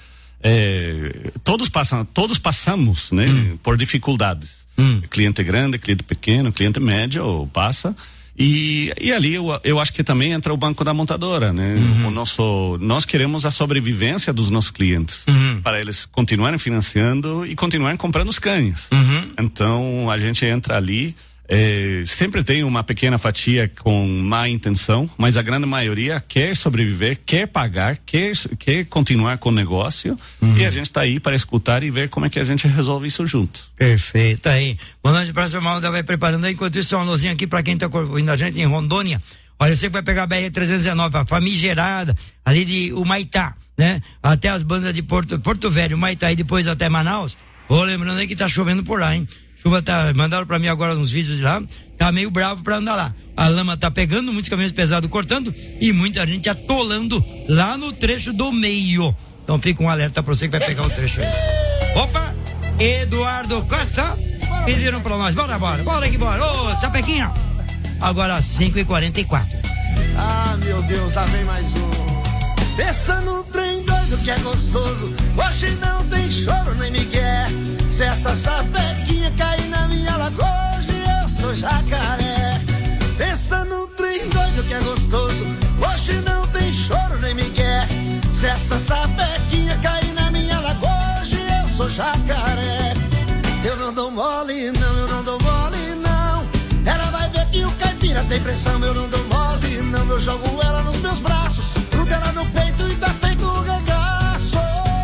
É, todos passam, todos passamos, né? Hum. Por dificuldades. Hum. Cliente grande, cliente pequeno, cliente médio, passa. E, e ali eu, eu acho que também entra o banco da montadora, né? Uhum. O nosso, nós queremos a sobrevivência dos nossos clientes, uhum, para eles continuarem financiando e continuarem comprando os cães. Uhum. Então a gente entra ali, é, sempre tem uma pequena fatia com má intenção, mas a grande maioria quer sobreviver, quer pagar, quer, quer continuar com o negócio, uhum, e a gente está aí para escutar e ver como é que a gente resolve isso junto. Perfeito, aí. Boa noite, Praça Malda vai preparando aí, enquanto isso, um alôzinho aqui para quem está ouvindo a gente em Rondônia. Olha, você que vai pegar a B R trezentos e dezenove, a famigerada, ali de Humaitá, né? Até as bandas de Porto, Porto Velho, Humaitá e depois até Manaus. Ô, lembrando aí que tá chovendo por lá, hein? Chuva tá, mandaram pra mim agora uns vídeos de lá, tá meio bravo pra andar lá. A lama tá pegando, muitos caminhões pesados cortando e muita gente atolando lá no trecho do meio. Então fica um alerta pra você que vai pegar o trecho aí. Opa! Eduardo Costa pediram pra nós, bora, bora, bora que bora. Ô, Sapequinha! Agora cinco e quarenta e quatro. Ah, meu Deus, lá vem mais um. Pensa no trem doido que é gostoso, hoje não tem choro nem migué. Se essa sapequinha cair na minha lagoa, hoje eu sou jacaré. Pensa no trem doido que é gostoso, hoje não tem choro nem migué. Se essa sapequinha cair na minha lagoa, hoje eu sou jacaré. Eu não dou mole não, eu não dou mole não. Ela vai ver que o caipira tem pressão, eu não dou mole não. Eu jogo ela nos meus braços, grudo ela no peito e tá feito um regaço.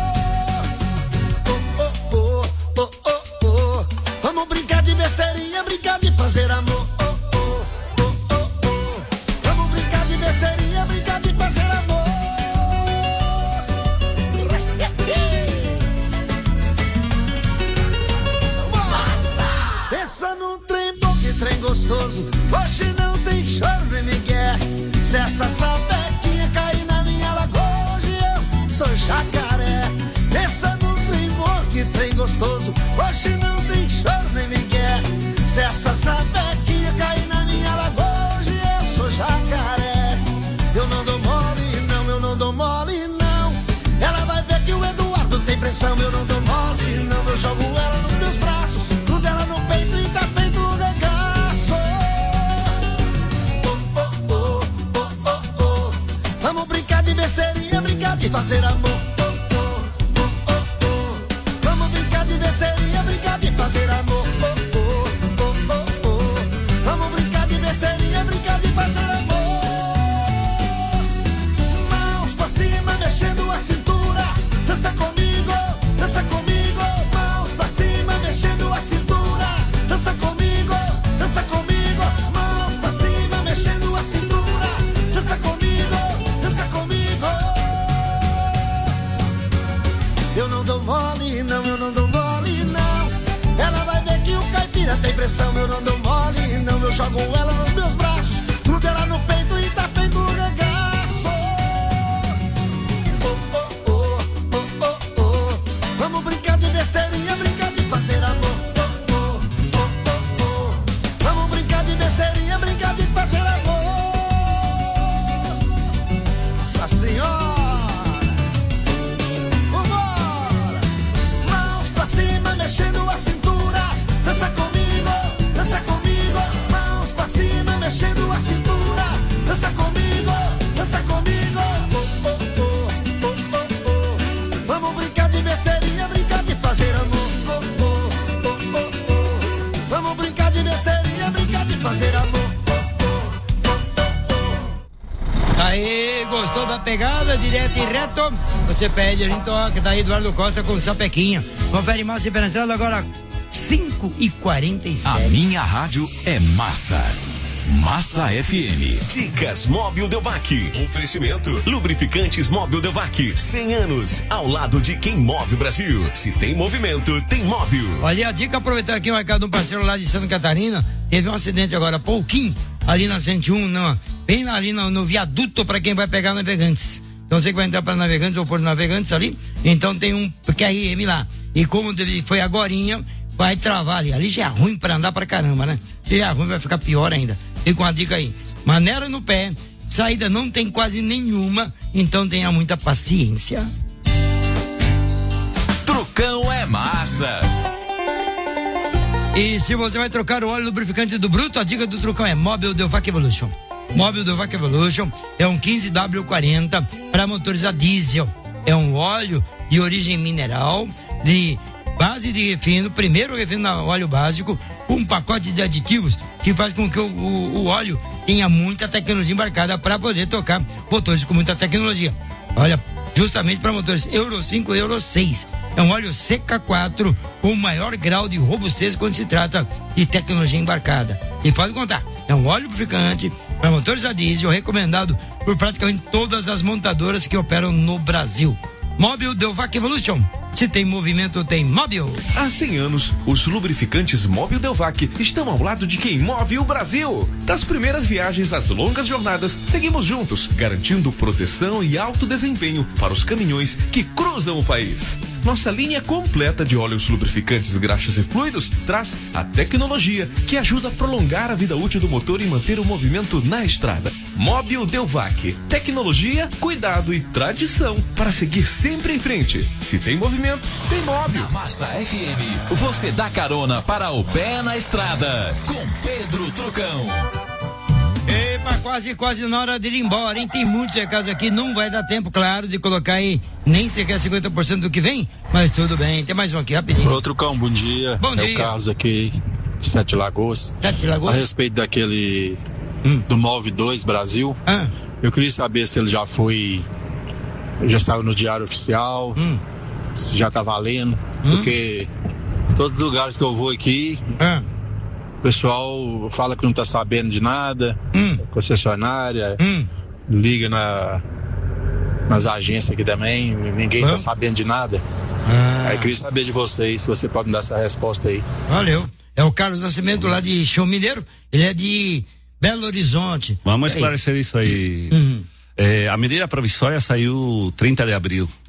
Oh, oh, oh, oh, oh, oh. Vamos brincar de besteirinha, brincar de fazer amor. Oh, oh, oh, oh, oh. Vamos brincar de besteirinha, brincar de fazer amor. Pensa num trem bom, que trem gostoso, hoje não tem choro nem migué. Se essa sapequinha cair na minha lagoa, hoje eu sou jacaré. Pensa num trem bom, que trem gostoso, hoje não tem choro nem migué. Se essa sapequinha cair na minha lagoa, hoje eu sou jacaré. Eu não dou mole, não, eu não dou mole, não. Ela vai ver que o Eduardo tem pressão. Eu não dou mole, não, eu jogo ela nos meus braços, grudo ela no peito e tá feito um regaço. Oh, oh, oh, oh, oh, oh. Vamos brincar de besteirinha, brincar de fazer amor. Oh, oh, oh, oh, oh. Vamos brincar de besteirinha, brincar de fazer amor. Oh, oh, oh, oh, oh. Vamos brincar de besteirinha, brincar de fazer amor. Mãos pra cima, mexendo a cintura. Dança comigo, dança comigo. Mãos pra cima, mexendo a cintura. Dança comigo, dança comigo. Mãos pra cima, mexendo a cintura. Dança comigo, dança comigo. Eu não dou mole, não, eu não dou mole, não. Ela vai ver que o caipira tem pressão. Eu não dou mole, não, eu jogo ela nos meus braços, grudo ela no peito e tá feito um regaço. Oh, oh, oh, oh, oh, oh. Vamos brincar de besteirinha, brincar de fazer amor. Oh, oh, oh, oh, oh. Vamos brincar de besteirinha, brincar de fazer amor. Nossa Senhora. Vambora. Mãos pra cima, mexendo a cintura. Dança comigo, dança comigo. Mãos pra cima, mexendo a cintura. Dança comigo, dança comigo. Oh, oh, oh, oh, oh, oh. Vamos brincar de besteirinha, brincar de fazer amor. Oh, oh, oh, oh, oh. Vamos brincar de besteirinha, brincar de fazer amor. Aí, gostou da pegada, direto e reto? Você pede, a gente toca, tá aí Eduardo Costa com Sapequinha. Confere Massa e Penetrando agora, cinco e quarenta e sete. A minha rádio é Massa. Massa F M. Dicas Móbil Delvac. Oferecimento. Lubrificantes Móbil Delvac. cem anos. Ao lado de quem move o Brasil. Se tem movimento, tem móvel. Olha a dica, aproveitar aqui o recado de um parceiro lá de Santa Catarina. Teve um acidente agora há pouquinho, ali na cento e um, não, bem ali no, no viaduto para quem vai pegar Navegantes. Então você que vai entrar para Navegantes ou por Navegantes ali, então tem um Q R M lá. E como foi agorinha, vai travar ali. Ali já é ruim para andar pra caramba, né? Se é ruim, vai ficar pior ainda. E com a dica aí, maneira no pé, saída não tem quase nenhuma, então tenha muita paciência. Trucão é massa. E se você vai trocar o óleo lubrificante do Bruto, a dica do Trucão é Móbil Delvac Evolution. Móbil Delvac Evolution é um quinze W quarenta para motores a diesel. É um óleo de origem mineral, de base de refino, primeiro refino na óleo básico, com um pacote de aditivos que faz com que o, o, o óleo tenha muita tecnologia embarcada para poder tocar motores com muita tecnologia. Olha, justamente para motores Euro cinco e Euro seis. É um óleo C K quatro com o maior grau de robustez quando se trata de tecnologia embarcada. E pode contar, é um óleo lubrificante para motores a diesel recomendado por praticamente todas as montadoras que operam no Brasil. Móbil Delvac Evolution. Se tem movimento, tem móvel. Há cem anos, os lubrificantes Móbil Delvac estão ao lado de quem move o Brasil. Das primeiras viagens às longas jornadas, seguimos juntos, garantindo proteção e alto desempenho para os caminhões que cruzam o país. Nossa linha completa de óleos lubrificantes, graxas e fluidos traz a tecnologia que ajuda a prolongar a vida útil do motor e manter o movimento na estrada. Móbil Delvac. Tecnologia, cuidado e tradição para seguir sempre em frente. Se tem movimento, tem móvel. Na Massa F M, você dá carona para o pé na estrada. Com Pedro Trucão. Epa, quase, quase na hora de ir embora, hein? Tem muitos recados aqui, não vai dar tempo, claro, de colocar aí nem sequer cinquenta por cento do que vem, mas tudo bem, tem mais um aqui, rapidinho. Ô, Trucão, bom dia. Bom é dia. o Carlos aqui, de Sete Lagoas. Sete Lagoas? A respeito daquele, hum. do Move dois Brasil, ah. eu queria saber se ele já foi, já saiu no Diário Oficial, hum. se já tá valendo, hum. porque todos os lugares que eu vou aqui... Ah. O pessoal fala que não tá sabendo de nada, hum. concessionária, hum. liga na, nas agências aqui também, ninguém hum. tá sabendo de nada. Ah. Aí queria saber de vocês, se você pode me dar essa resposta aí. Valeu. É o Carlos Nascimento lá de Chão Mineiro, ele é de Belo Horizonte. Vamos esclarecer aí. isso aí. Uhum. É, a medida provisória saiu trinta de abril.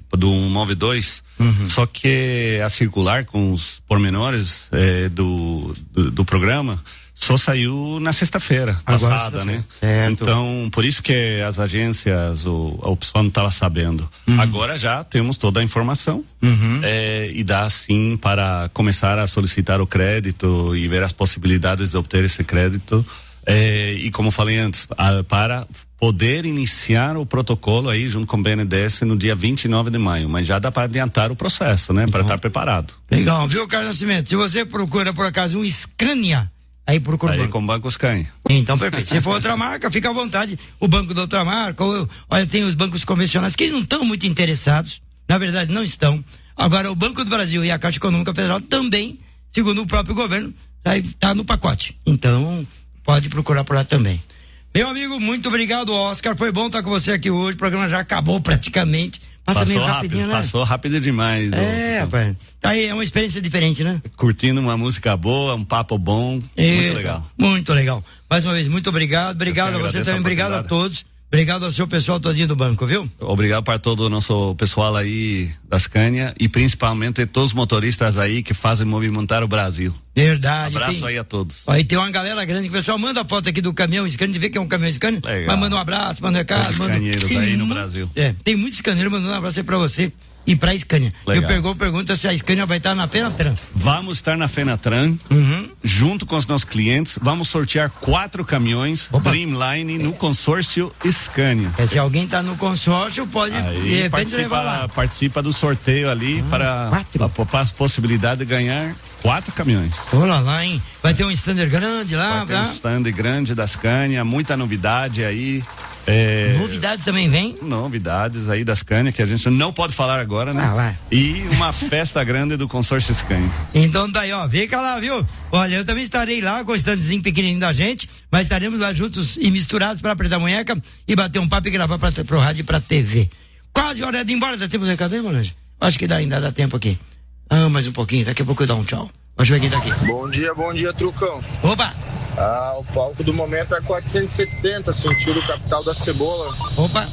do cento e noventa e dois, uhum. Só que a circular com os pormenores eh, do, do, do programa só saiu na sexta-feira passada, sexta né? Certo. Então, por isso que as agências, o, o pessoal não estava sabendo. Uhum. Agora já temos toda a informação, uhum. é, e dá sim para começar a solicitar o crédito e ver as possibilidades de obter esse crédito. É, e como falei antes, a, para poder iniciar o protocolo aí junto com o B N D E S no dia vinte e nove de maio, mas já dá para adiantar o processo, né? Para estar preparado. Legal, viu, Carlos Nascimento? Se você procura por acaso um Scania, aí procura aí o banco. com o Banco Scania. Então, perfeito. Se for outra marca, fica à vontade. O banco da outra marca, ou, olha, tem os bancos convencionais que não estão muito interessados, na verdade não estão. Agora, o Banco do Brasil e a Caixa Econômica Federal também, segundo o próprio governo, tá, tá no pacote. Então, pode procurar por lá também. Meu amigo, muito obrigado, Oscar. Foi bom estar com você aqui hoje. O programa já acabou praticamente. Passa passou meio rápido, rapidinho, né? Passou rápido demais. É, rapaz. Tá aí, é uma experiência diferente, né? Curtindo uma música boa, um papo bom. É, muito legal. Muito legal. Mais uma vez, muito obrigado. Obrigado a você também. Obrigado a todos. Obrigado ao seu pessoal todinho do banco, viu? Obrigado para todo o nosso pessoal aí da Scania e principalmente todos os motoristas aí que fazem movimentar o Brasil. Verdade. Abraço tem, aí a todos. Aí tem uma galera grande, o pessoal manda a foto aqui do caminhão Scania, de ver que é um caminhão Scania, legal. Mas manda um abraço, manda um recado. Os manda... escaneiros aí no Brasil. É, tem muitos escaneiros mandando um abraço aí pra você e pra Scania. Legal. Eu pergunto, pergunta se a Scania vai estar na Fenatran. Vamos estar na Fenatran, uhum. junto com os nossos clientes, vamos sortear quatro caminhões Opa. Dreamline no consórcio Scania. É, se alguém tá no consórcio, pode aí, de repente participa, lá. participa do sorteio ali hum, para a, a possibilidade de ganhar quatro caminhões. Olha lá, hein? Vai ter um stand grande lá, vai ter um stand grande da Scania, muita novidade aí. É... Novidades também vem? Novidades aí da Scania que a gente não pode falar agora, né? Ah, vai. E uma festa grande do consórcio Scania. Então daí, ó, fica lá, viu? Olha, eu também estarei lá com o standzinho pequenininho da gente, mas estaremos lá juntos e misturados para apertar a munheca e bater um papo e gravar pra, pro rádio e pra T V. Quase hora de ir embora, dá tempo de recado aí, Monange? Acho que dá, ainda dá tempo aqui. Ah, mais um pouquinho, daqui a pouco eu dou um tchau. Deixa eu ver quem tá aqui. Bom dia, bom dia, Trucão. Opa! Ah, o palco do momento é quatrocentos e setenta, sentido capital da cebola. Opa!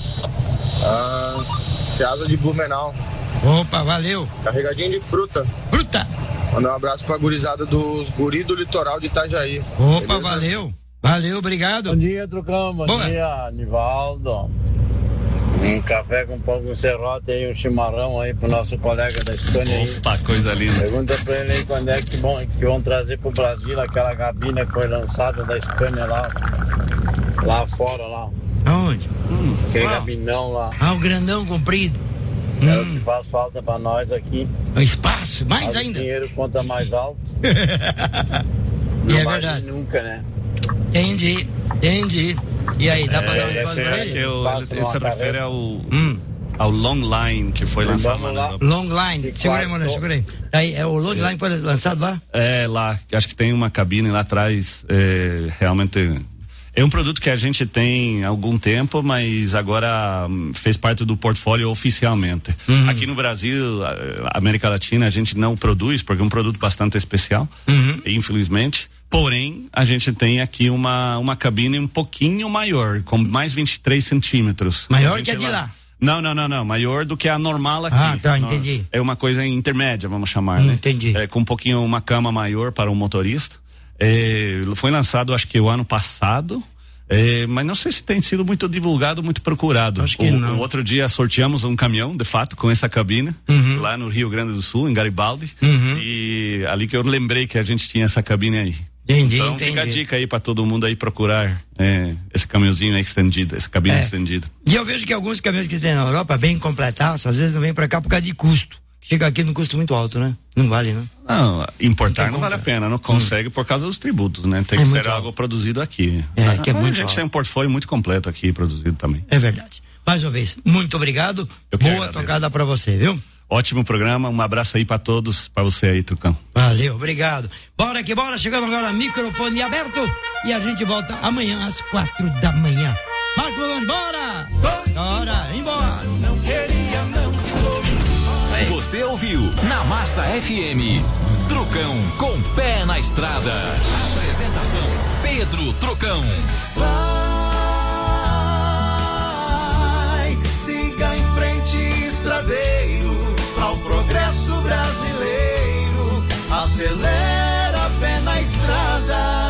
Ah, Ceasa de Blumenau. Opa, valeu! Carregadinho de fruta. Fruta! Mandar um abraço pra gurizada dos guri do litoral de Itajaí. Opa, beleza? Valeu! Valeu, obrigado! Bom dia, Trucão, bom Boa. dia, Nivaldo. Um café com pão com serrote aí, um chimarrão aí pro nosso colega da Scania aí. Opa, coisa linda. Pergunta pra ele aí quando é que, bom, que vão trazer pro Brasil aquela cabina que foi lançada da Scania lá, lá fora lá. Aonde? Hum, Aquele ah. cabinão lá. Ah, o grandão comprido. É hum. o que faz falta pra nós aqui. O espaço, mais Mas ainda. O dinheiro conta mais alto. E é verdade. Nunca, né? Entendi, entendi. E aí, dá é, pra dar um espaço pra acho ele? que eu, ele se refere ao, hum. ao Long Line que foi Vamos lançado lá. lá. Long Line, segura aí, mano, segura aí. Tá aí, é o Long Line foi lançado lá? É, lá, acho que tem uma cabine lá atrás, é, realmente... É um produto que a gente tem há algum tempo, mas agora fez parte do portfólio oficialmente. Uhum. Aqui no Brasil, América Latina, a gente não produz, porque é um produto bastante especial, uhum. infelizmente. Porém, a gente tem aqui uma, uma cabine um pouquinho maior, com mais vinte e três centímetros. Maior que a de lá? Não, não, não, não. Maior do que a normal aqui. Ah, tá, entendi. É uma coisa intermédia, vamos chamar, hum, né? Entendi. É, com um pouquinho, uma cama maior para o motorista. É, foi lançado, acho que o ano passado, é, mas não sei se tem sido muito divulgado, muito procurado. Acho que o, não. o outro dia sorteamos um caminhão, de fato, com essa cabine, uhum. lá no Rio Grande do Sul, em Garibaldi, uhum. e ali que eu lembrei que a gente tinha essa cabine aí. Entendi, então entendi. fica a dica aí para todo mundo aí procurar é, esse caminhãozinho estendido, essa cabine é. estendida. E eu vejo que alguns caminhões que tem na Europa, bem completados, às vezes não vêm para cá por causa de custo. Chega aqui num custo muito alto, né? Não vale, né? Não, importar não, não vale a pena, não consegue hum. por causa dos tributos, né? Tem é que ser alto. algo produzido aqui. É, ah, que é muito a gente alto. tem um portfólio muito completo aqui, produzido também. É verdade. Mais uma vez, muito obrigado. Eu Boa tocada pra você, viu? Ótimo programa, um abraço aí pra todos, pra você aí, Trucão. Valeu, obrigado. Bora que bora, chegando agora, microfone aberto e a gente volta amanhã às quatro da manhã. Marco Malone, bora! Bora, embora! Não queria, não. Você ouviu na Massa F M, Trucão com pé na estrada. Apresentação Pedro Trucão. Vai, siga em frente, estradeia. acelera, pé na estrada.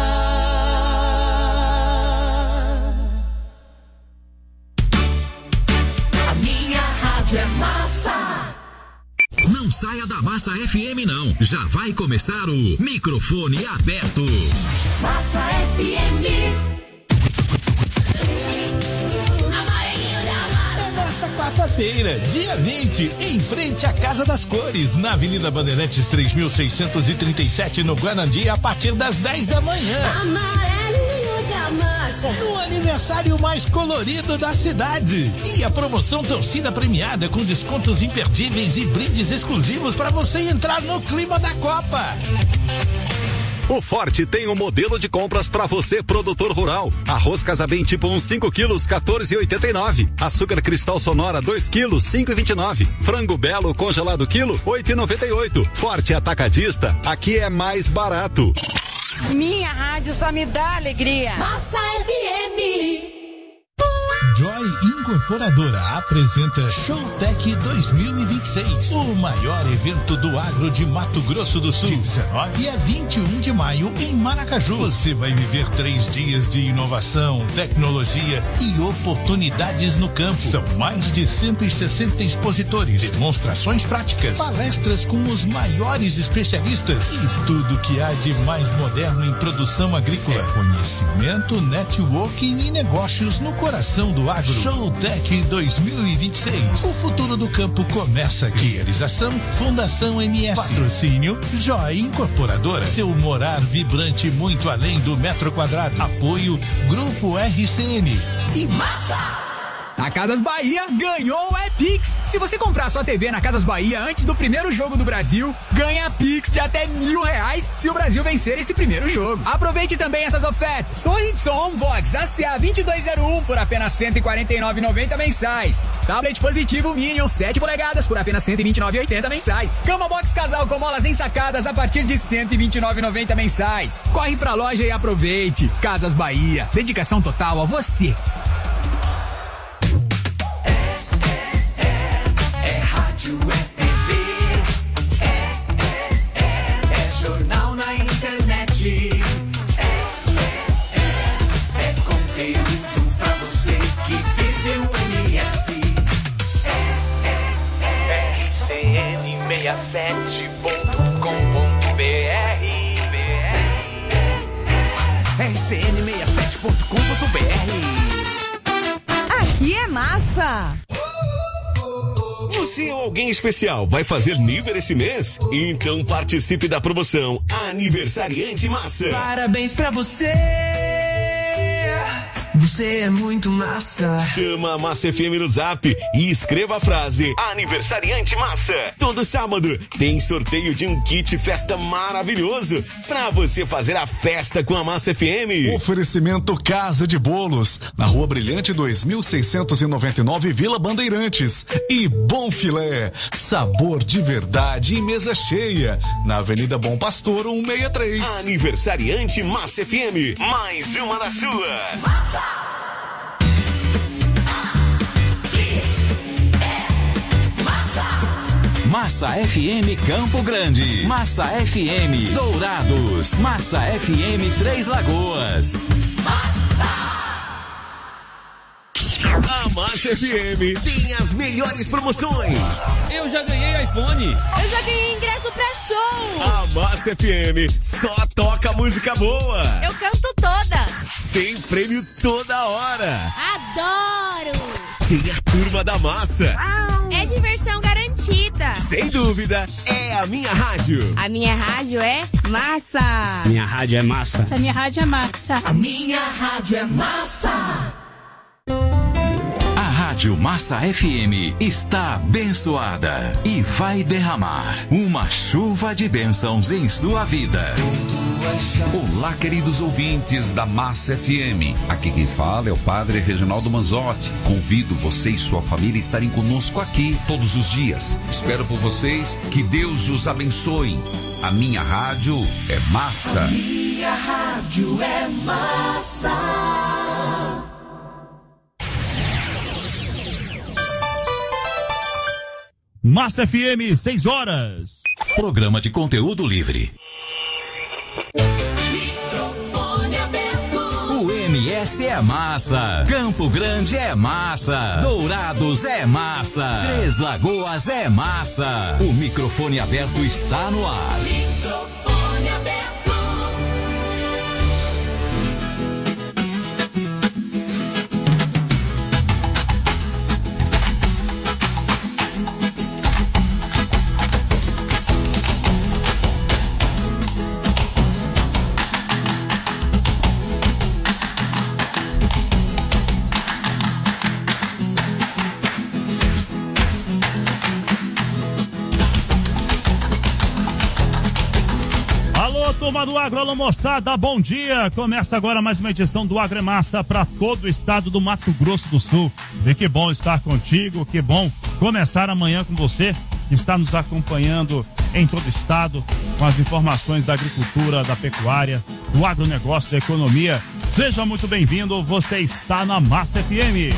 A minha rádio é massa. Não saia da Massa F M não, já vai começar o Microfone Aberto. Massa F M. Nessa quarta-feira, dia vinte, em frente à Casa das Cores, na Avenida Bandeirantes três mil seiscentos e trinta e sete, no Guanandi, a partir das dez da manhã. Amarelinho da massa. No aniversário mais colorido da cidade. E a promoção torcida premiada com descontos imperdíveis e brindes exclusivos para você entrar no clima da Copa. O Forte tem um modelo de compras para você, produtor rural. Arroz Casabem tipo um cinco quilos, quatorze reais e oitenta e nove. Açúcar Cristal Sonora dois quilos, cinco reais e vinte e nove. Frango Belo congelado quilo, oito reais e noventa e oito. Forte Atacadista, aqui é mais barato. Minha rádio só me dá alegria. Massa F M. Joy Incorporadora apresenta Showtech dois mil e vinte e seis, o maior evento do agro de Mato Grosso do Sul, de dezenove a vinte e um de maio em Maracaju. Você vai viver três dias de inovação, tecnologia e oportunidades no campo. São mais de cento e sessenta expositores, demonstrações práticas, palestras com os maiores especialistas e tudo que há de mais moderno em produção agrícola. É conhecimento, networking e negócios no coração do agro. Showtech dois mil e vinte e seis. O futuro do campo começa aqui. Realização Fundação M S. Patrocínio Joy Incorporadora. Seu morar vibrante muito além do metro quadrado. Apoio Grupo R C N. E massa! A Casas Bahia ganhou o é Pix. Se você comprar sua T V na Casas Bahia antes do primeiro jogo do Brasil, ganha Pix de até mil reais se o Brasil vencer esse primeiro jogo. Aproveite também essas ofertas. Sorridson Vox A C A vinte e dois zero um por apenas cento e quarenta e nove reais e noventa centavos mensais. Tablet Positivo Minion sete polegadas por apenas cento e vinte e nove reais e oitenta centavos mensais. Cama Box Casal com molas ensacadas a partir de cento e vinte e nove reais e noventa centavos mensais. Corre pra loja e aproveite. Casas Bahia. Dedicação total a você. Rádio é T V, é, é, é, é jornal na internet, é, é, é, é conteúdo pra você que vive o M S, é, é, é, R C N sessenta e sete ponto com ponto B R, R C N sessenta e sete ponto com ponto B R. Aqui é massa! Você ou alguém especial vai fazer nível esse mês? Então participe da promoção Aniversariante Massa. Parabéns pra você. Você é muito massa. Chama a Massa F M no Zap e escreva a frase Aniversariante Massa. Todo sábado tem sorteio de um kit festa maravilhoso pra você fazer a festa com a Massa F M. Oferecimento Casa de Bolos, na Rua Brilhante dois mil seiscentos e noventa e nove, Vila Bandeirantes. E Bom Filé, sabor de verdade e mesa cheia, na Avenida Bom Pastor cento e sessenta e três. Aniversariante Massa F M, mais uma da sua. Massa! Massa F M Campo Grande, Massa F M Dourados, Massa F M Três Lagoas. A Massa F M tem as melhores promoções. Eu já ganhei iPhone. Eu já ganhei ingresso pra show. A Massa F M só toca música boa. Eu canto todas. Tem prêmio toda hora. Adoro. Tem a turma da massa. É diversão garantida. Sem dúvida, é a minha rádio. A minha rádio é massa. Minha rádio é massa. A minha rádio é massa. A minha rádio é massa. A Rádio Massa F M está abençoada e vai derramar uma chuva de bênçãos em sua vida. Olá, queridos ouvintes da Massa F M. Aqui quem fala é o Padre Reginaldo Manzotti. Convido você e sua família a estarem conosco aqui todos os dias. Espero por vocês, que Deus os abençoe. A minha rádio é massa. A minha rádio é massa. Massa F M, seis horas. Programa de conteúdo livre. O M S é massa. Campo Grande é massa. Dourados é massa. Três Lagoas é massa. O microfone aberto está no ar. Microfone aberto. Turma do Agro, alô moçada, bom dia! Começa agora mais uma edição do Agro é Massa para todo o estado do Mato Grosso do Sul. E que bom estar contigo, que bom começar amanhã com você, que está nos acompanhando em todo o estado, com as informações da agricultura, da pecuária, do agronegócio, da economia. Seja muito bem-vindo, você está na Massa F M.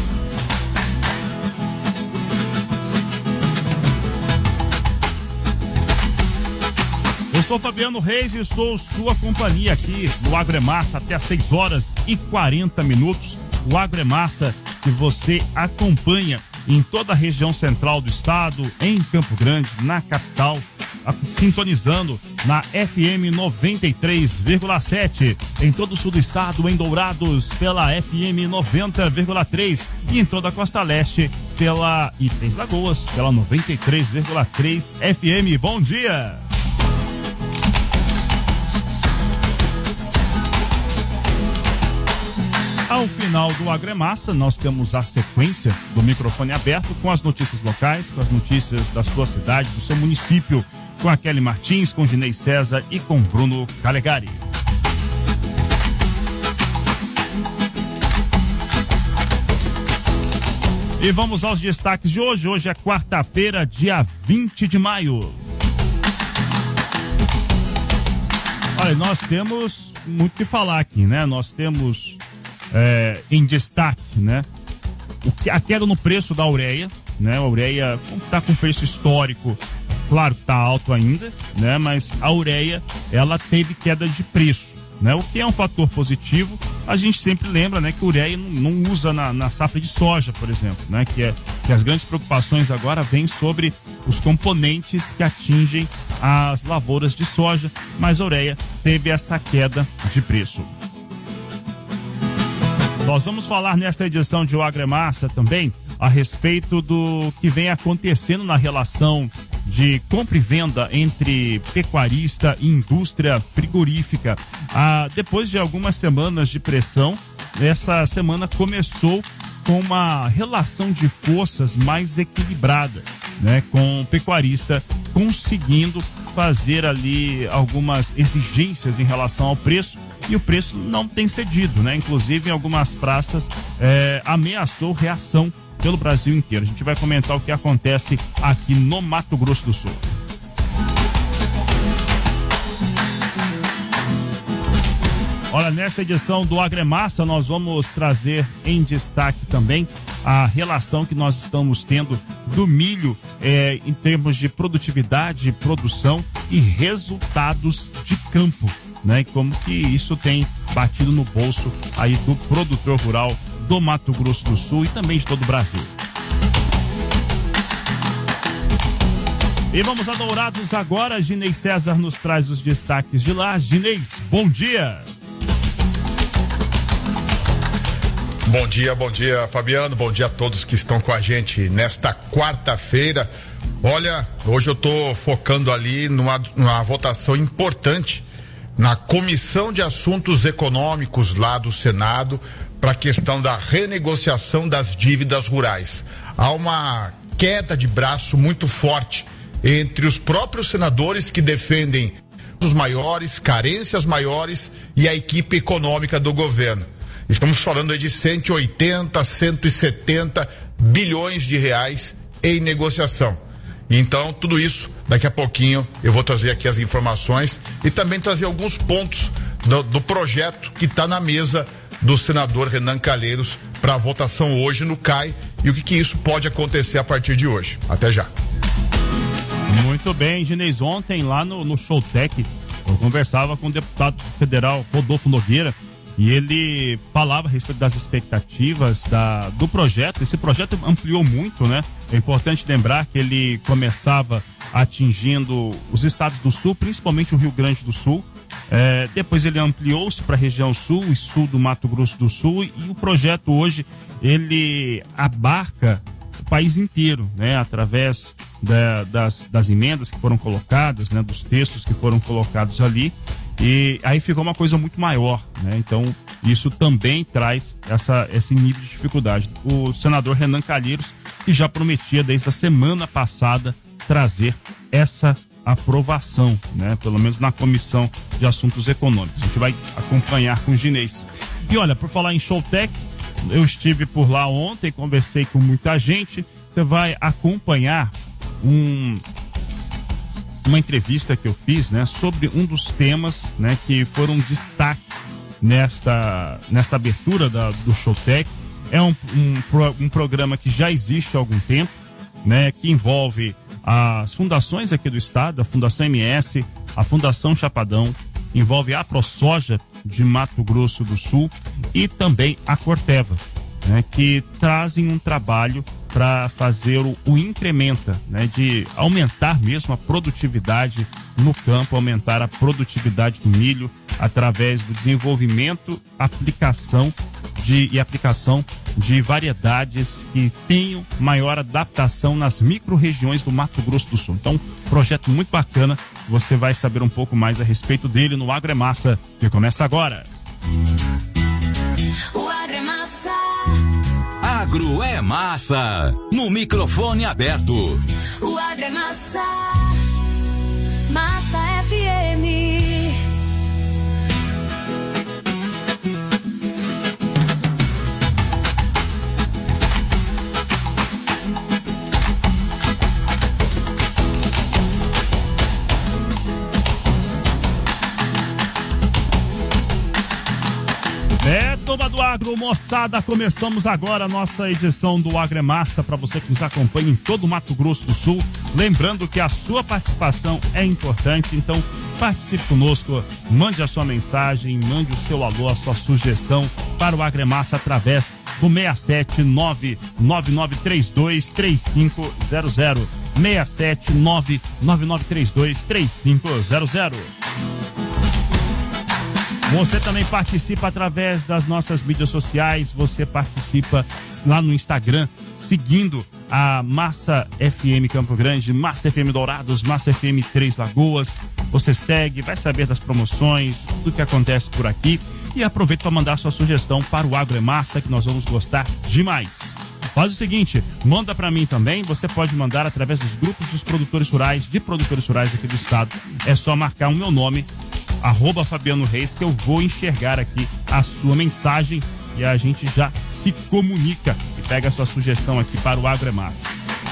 Eu sou Fabiano Reis e sou sua companhia aqui no Agro é Massa até às seis horas e quarenta minutos. O Agro é Massa que você acompanha em toda a região central do estado, em Campo Grande, na capital, sintonizando na F M noventa e três vírgula sete, em todo o sul do estado, em Dourados, pela F M noventa vírgula três e em toda a Costa Leste, pela e Três Lagoas, pela noventa e três vírgula três F M. Bom dia! Ao final do Agro é Massa, nós temos a sequência do microfone aberto com as notícias locais, com as notícias da sua cidade, do seu município, com a Kelly Martins, com Ginei César e com Bruno Calegari. E vamos aos destaques de hoje. Hoje é quarta-feira, dia vinte de maio. Olha, nós temos muito o que falar aqui, né? Nós temos... É, em destaque, né? O, a queda no preço da ureia, né? A ureia está com preço histórico, claro que está alto ainda, né? Mas a ureia, ela teve queda de preço, né? O que é um fator positivo. A gente sempre lembra, né? Que a ureia não, não usa na, na safra de soja, por exemplo, né? Que, é, que as grandes preocupações agora vêm sobre os componentes que atingem as lavouras de soja, mas a ureia teve essa queda de preço. Nós vamos falar nesta edição de O Agro é Massa também a respeito do que vem acontecendo na relação de compra e venda entre pecuarista e indústria frigorífica. Ah, depois de algumas semanas de pressão, essa semana começou com uma relação de forças mais equilibrada, né? Com o pecuarista conseguindo fazer ali algumas exigências em relação ao preço, e o preço não tem cedido, né? Inclusive em algumas praças é, ameaçou reação pelo Brasil inteiro. A gente vai comentar o que acontece aqui no Mato Grosso do Sul. Olha, nesta edição do Agro é Massa, nós vamos trazer em destaque também a relação que nós estamos tendo do milho é, em termos de produtividade, produção e resultados de campo, né? E como que isso tem batido no bolso aí do produtor rural do Mato Grosso do Sul e também de todo o Brasil. E vamos a Dourados agora. Ginei César nos traz os destaques de lá. Ginei, bom dia. Bom dia, bom dia, Fabiano, bom dia a todos que estão com a gente nesta quarta-feira. Olha, hoje eu tô focando ali numa, numa votação importante na Comissão de Assuntos Econômicos lá do Senado para a questão da renegociação das dívidas rurais. Há uma queda de braço muito forte entre os próprios senadores que defendem os maiores, carências maiores e a equipe econômica do governo. Estamos falando aí de cento e oitenta, cento e setenta bilhões de reais em negociação. Então, tudo isso, daqui a pouquinho eu vou trazer aqui as informações e também trazer alguns pontos do, do projeto que está na mesa do senador Renan Calheiros para a votação hoje no C A I e o que, que isso pode acontecer a partir de hoje. Até já. Muito Muito bem, Ginês, ontem lá no, no Showtech, eu conversava com o deputado federal Rodolfo Nogueira e ele falava a respeito das expectativas da, do projeto. Esse projeto ampliou muito, né? É importante lembrar que ele começava atingindo os estados do sul, principalmente o Rio Grande do Sul. É, depois ele ampliou-se para a região sul e sul do Mato Grosso do Sul, e o projeto hoje ele abarca o país inteiro, né? Através da, das, das emendas que foram colocadas, né? Dos textos que foram colocados ali, e aí ficou uma coisa muito maior, né? Então isso também traz essa, esse nível de dificuldade. O senador Renan Calheiros, que já prometia desde a semana passada trazer essa aprovação, né? Pelo menos na Comissão de Assuntos Econômicos. A gente vai acompanhar com o Ginês. E olha, por falar em Showtech, eu estive por lá ontem, conversei com muita gente. Você vai acompanhar um, uma entrevista que eu fiz, né? Sobre um dos temas, né? Que foram destaque nesta, nesta abertura da, do Showtech. É um, um, um programa que já existe há algum tempo, né? Que envolve as fundações aqui do estado, a Fundação M S, a Fundação Chapadão, envolve a ProSoja de Mato Grosso do Sul e também a Corteva, né, que trazem um trabalho para fazer o, o incrementa, né, de aumentar mesmo a produtividade no campo, aumentar a produtividade do milho através do desenvolvimento, aplicação de, e aplicação de variedades que tenham maior adaptação nas micro-regiões do Mato Grosso do Sul. Então, projeto muito bacana, você vai saber um pouco mais a respeito dele no Agro é Massa, que começa agora. O Agro é Massa. Agro é Massa, no microfone aberto. O Agro é Massa. Massa F M. É, turma do Agro, moçada, começamos agora a nossa edição do Agro é Massa, para você que nos acompanha em todo o Mato Grosso do Sul. Lembrando que a sua participação é importante, então participe conosco, mande a sua mensagem, mande o seu alô, a sua sugestão para o Agro é Massa através do seis sete nove nove nove três dois três cinco zero zero. seis sete nove nove nove três dois três cinco zero zero. Você também participa através das nossas mídias sociais, você participa lá no Instagram, seguindo a Massa F M Campo Grande, Massa F M Dourados, Massa F M Três Lagoas. Você segue, vai saber das promoções, tudo que acontece por aqui, e aproveita para mandar sua sugestão para o Agro é Massa, que nós vamos gostar demais. Faz o seguinte, manda para mim também, você pode mandar através dos grupos dos produtores rurais, de produtores rurais aqui do estado. É só marcar o meu nome, arroba Fabiano Reis, que eu vou enxergar aqui a sua mensagem e a gente já se comunica e pega a sua sugestão aqui para o Agro é Massa.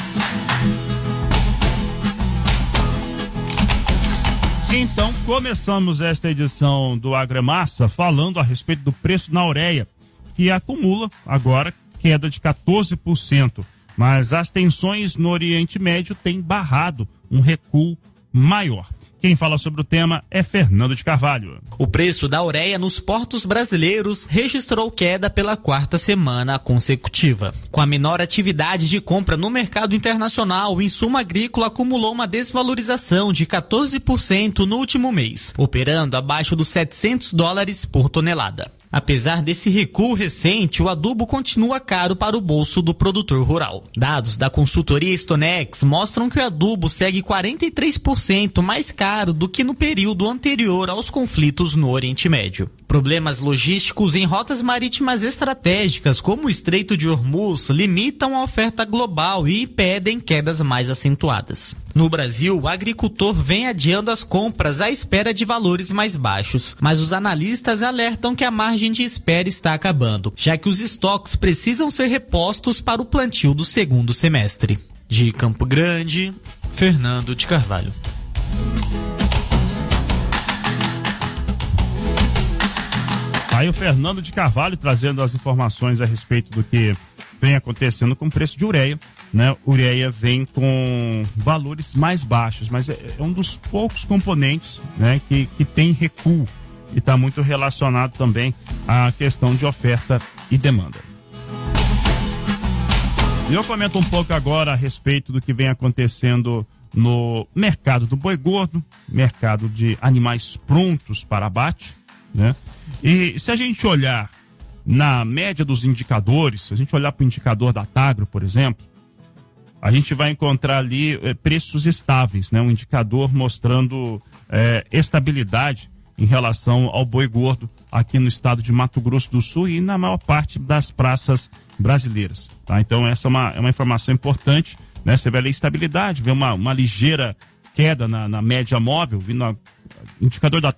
Então, começamos esta edição do Agro é Massa falando a respeito do preço na ureia, que acumula agora queda de quatorze por cento, mas as tensões no Oriente Médio têm barrado um recuo maior. Quem fala sobre o tema é Fernando de Carvalho. O preço da ureia nos portos brasileiros registrou queda pela quarta semana consecutiva. Com a menor atividade de compra no mercado internacional, o insumo agrícola acumulou uma desvalorização de quatorze por cento no último mês, operando abaixo dos setecentos dólares por tonelada. Apesar desse recuo recente, o adubo continua caro para o bolso do produtor rural. Dados da consultoria Stonex mostram que o adubo segue quarenta e três por cento mais caro do que no período anterior aos conflitos no Oriente Médio. Problemas logísticos em rotas marítimas estratégicas, como o Estreito de Hormuz, limitam a oferta global e impedem quedas mais acentuadas. No Brasil, o agricultor vem adiando as compras à espera de valores mais baixos, mas os analistas alertam que a margem de espera está acabando, já que os estoques precisam ser repostos para o plantio do segundo semestre. De Campo Grande, Fernando de Carvalho. Aí o Fernando de Carvalho trazendo as informações a respeito do que vem acontecendo com o preço de ureia. né, ureia vem com valores mais baixos, mas é, é um dos poucos componentes, né, que, que tem recuo e está muito relacionado também à questão de oferta e demanda. E eu comento um pouco agora a respeito do que vem acontecendo no mercado do boi gordo, mercado de animais prontos para abate, né? E se a gente olhar na média dos indicadores, se a gente olhar para o indicador da Tagro, por exemplo, a gente vai encontrar ali eh, preços estáveis, né? Um indicador mostrando eh, estabilidade em relação ao boi gordo aqui no estado de Mato Grosso do Sul e na maior parte das praças brasileiras, tá? Então essa é uma, é uma informação importante, né? Você vê ali estabilidade, vê uma, uma ligeira queda na, na média móvel, vindo a, indicador da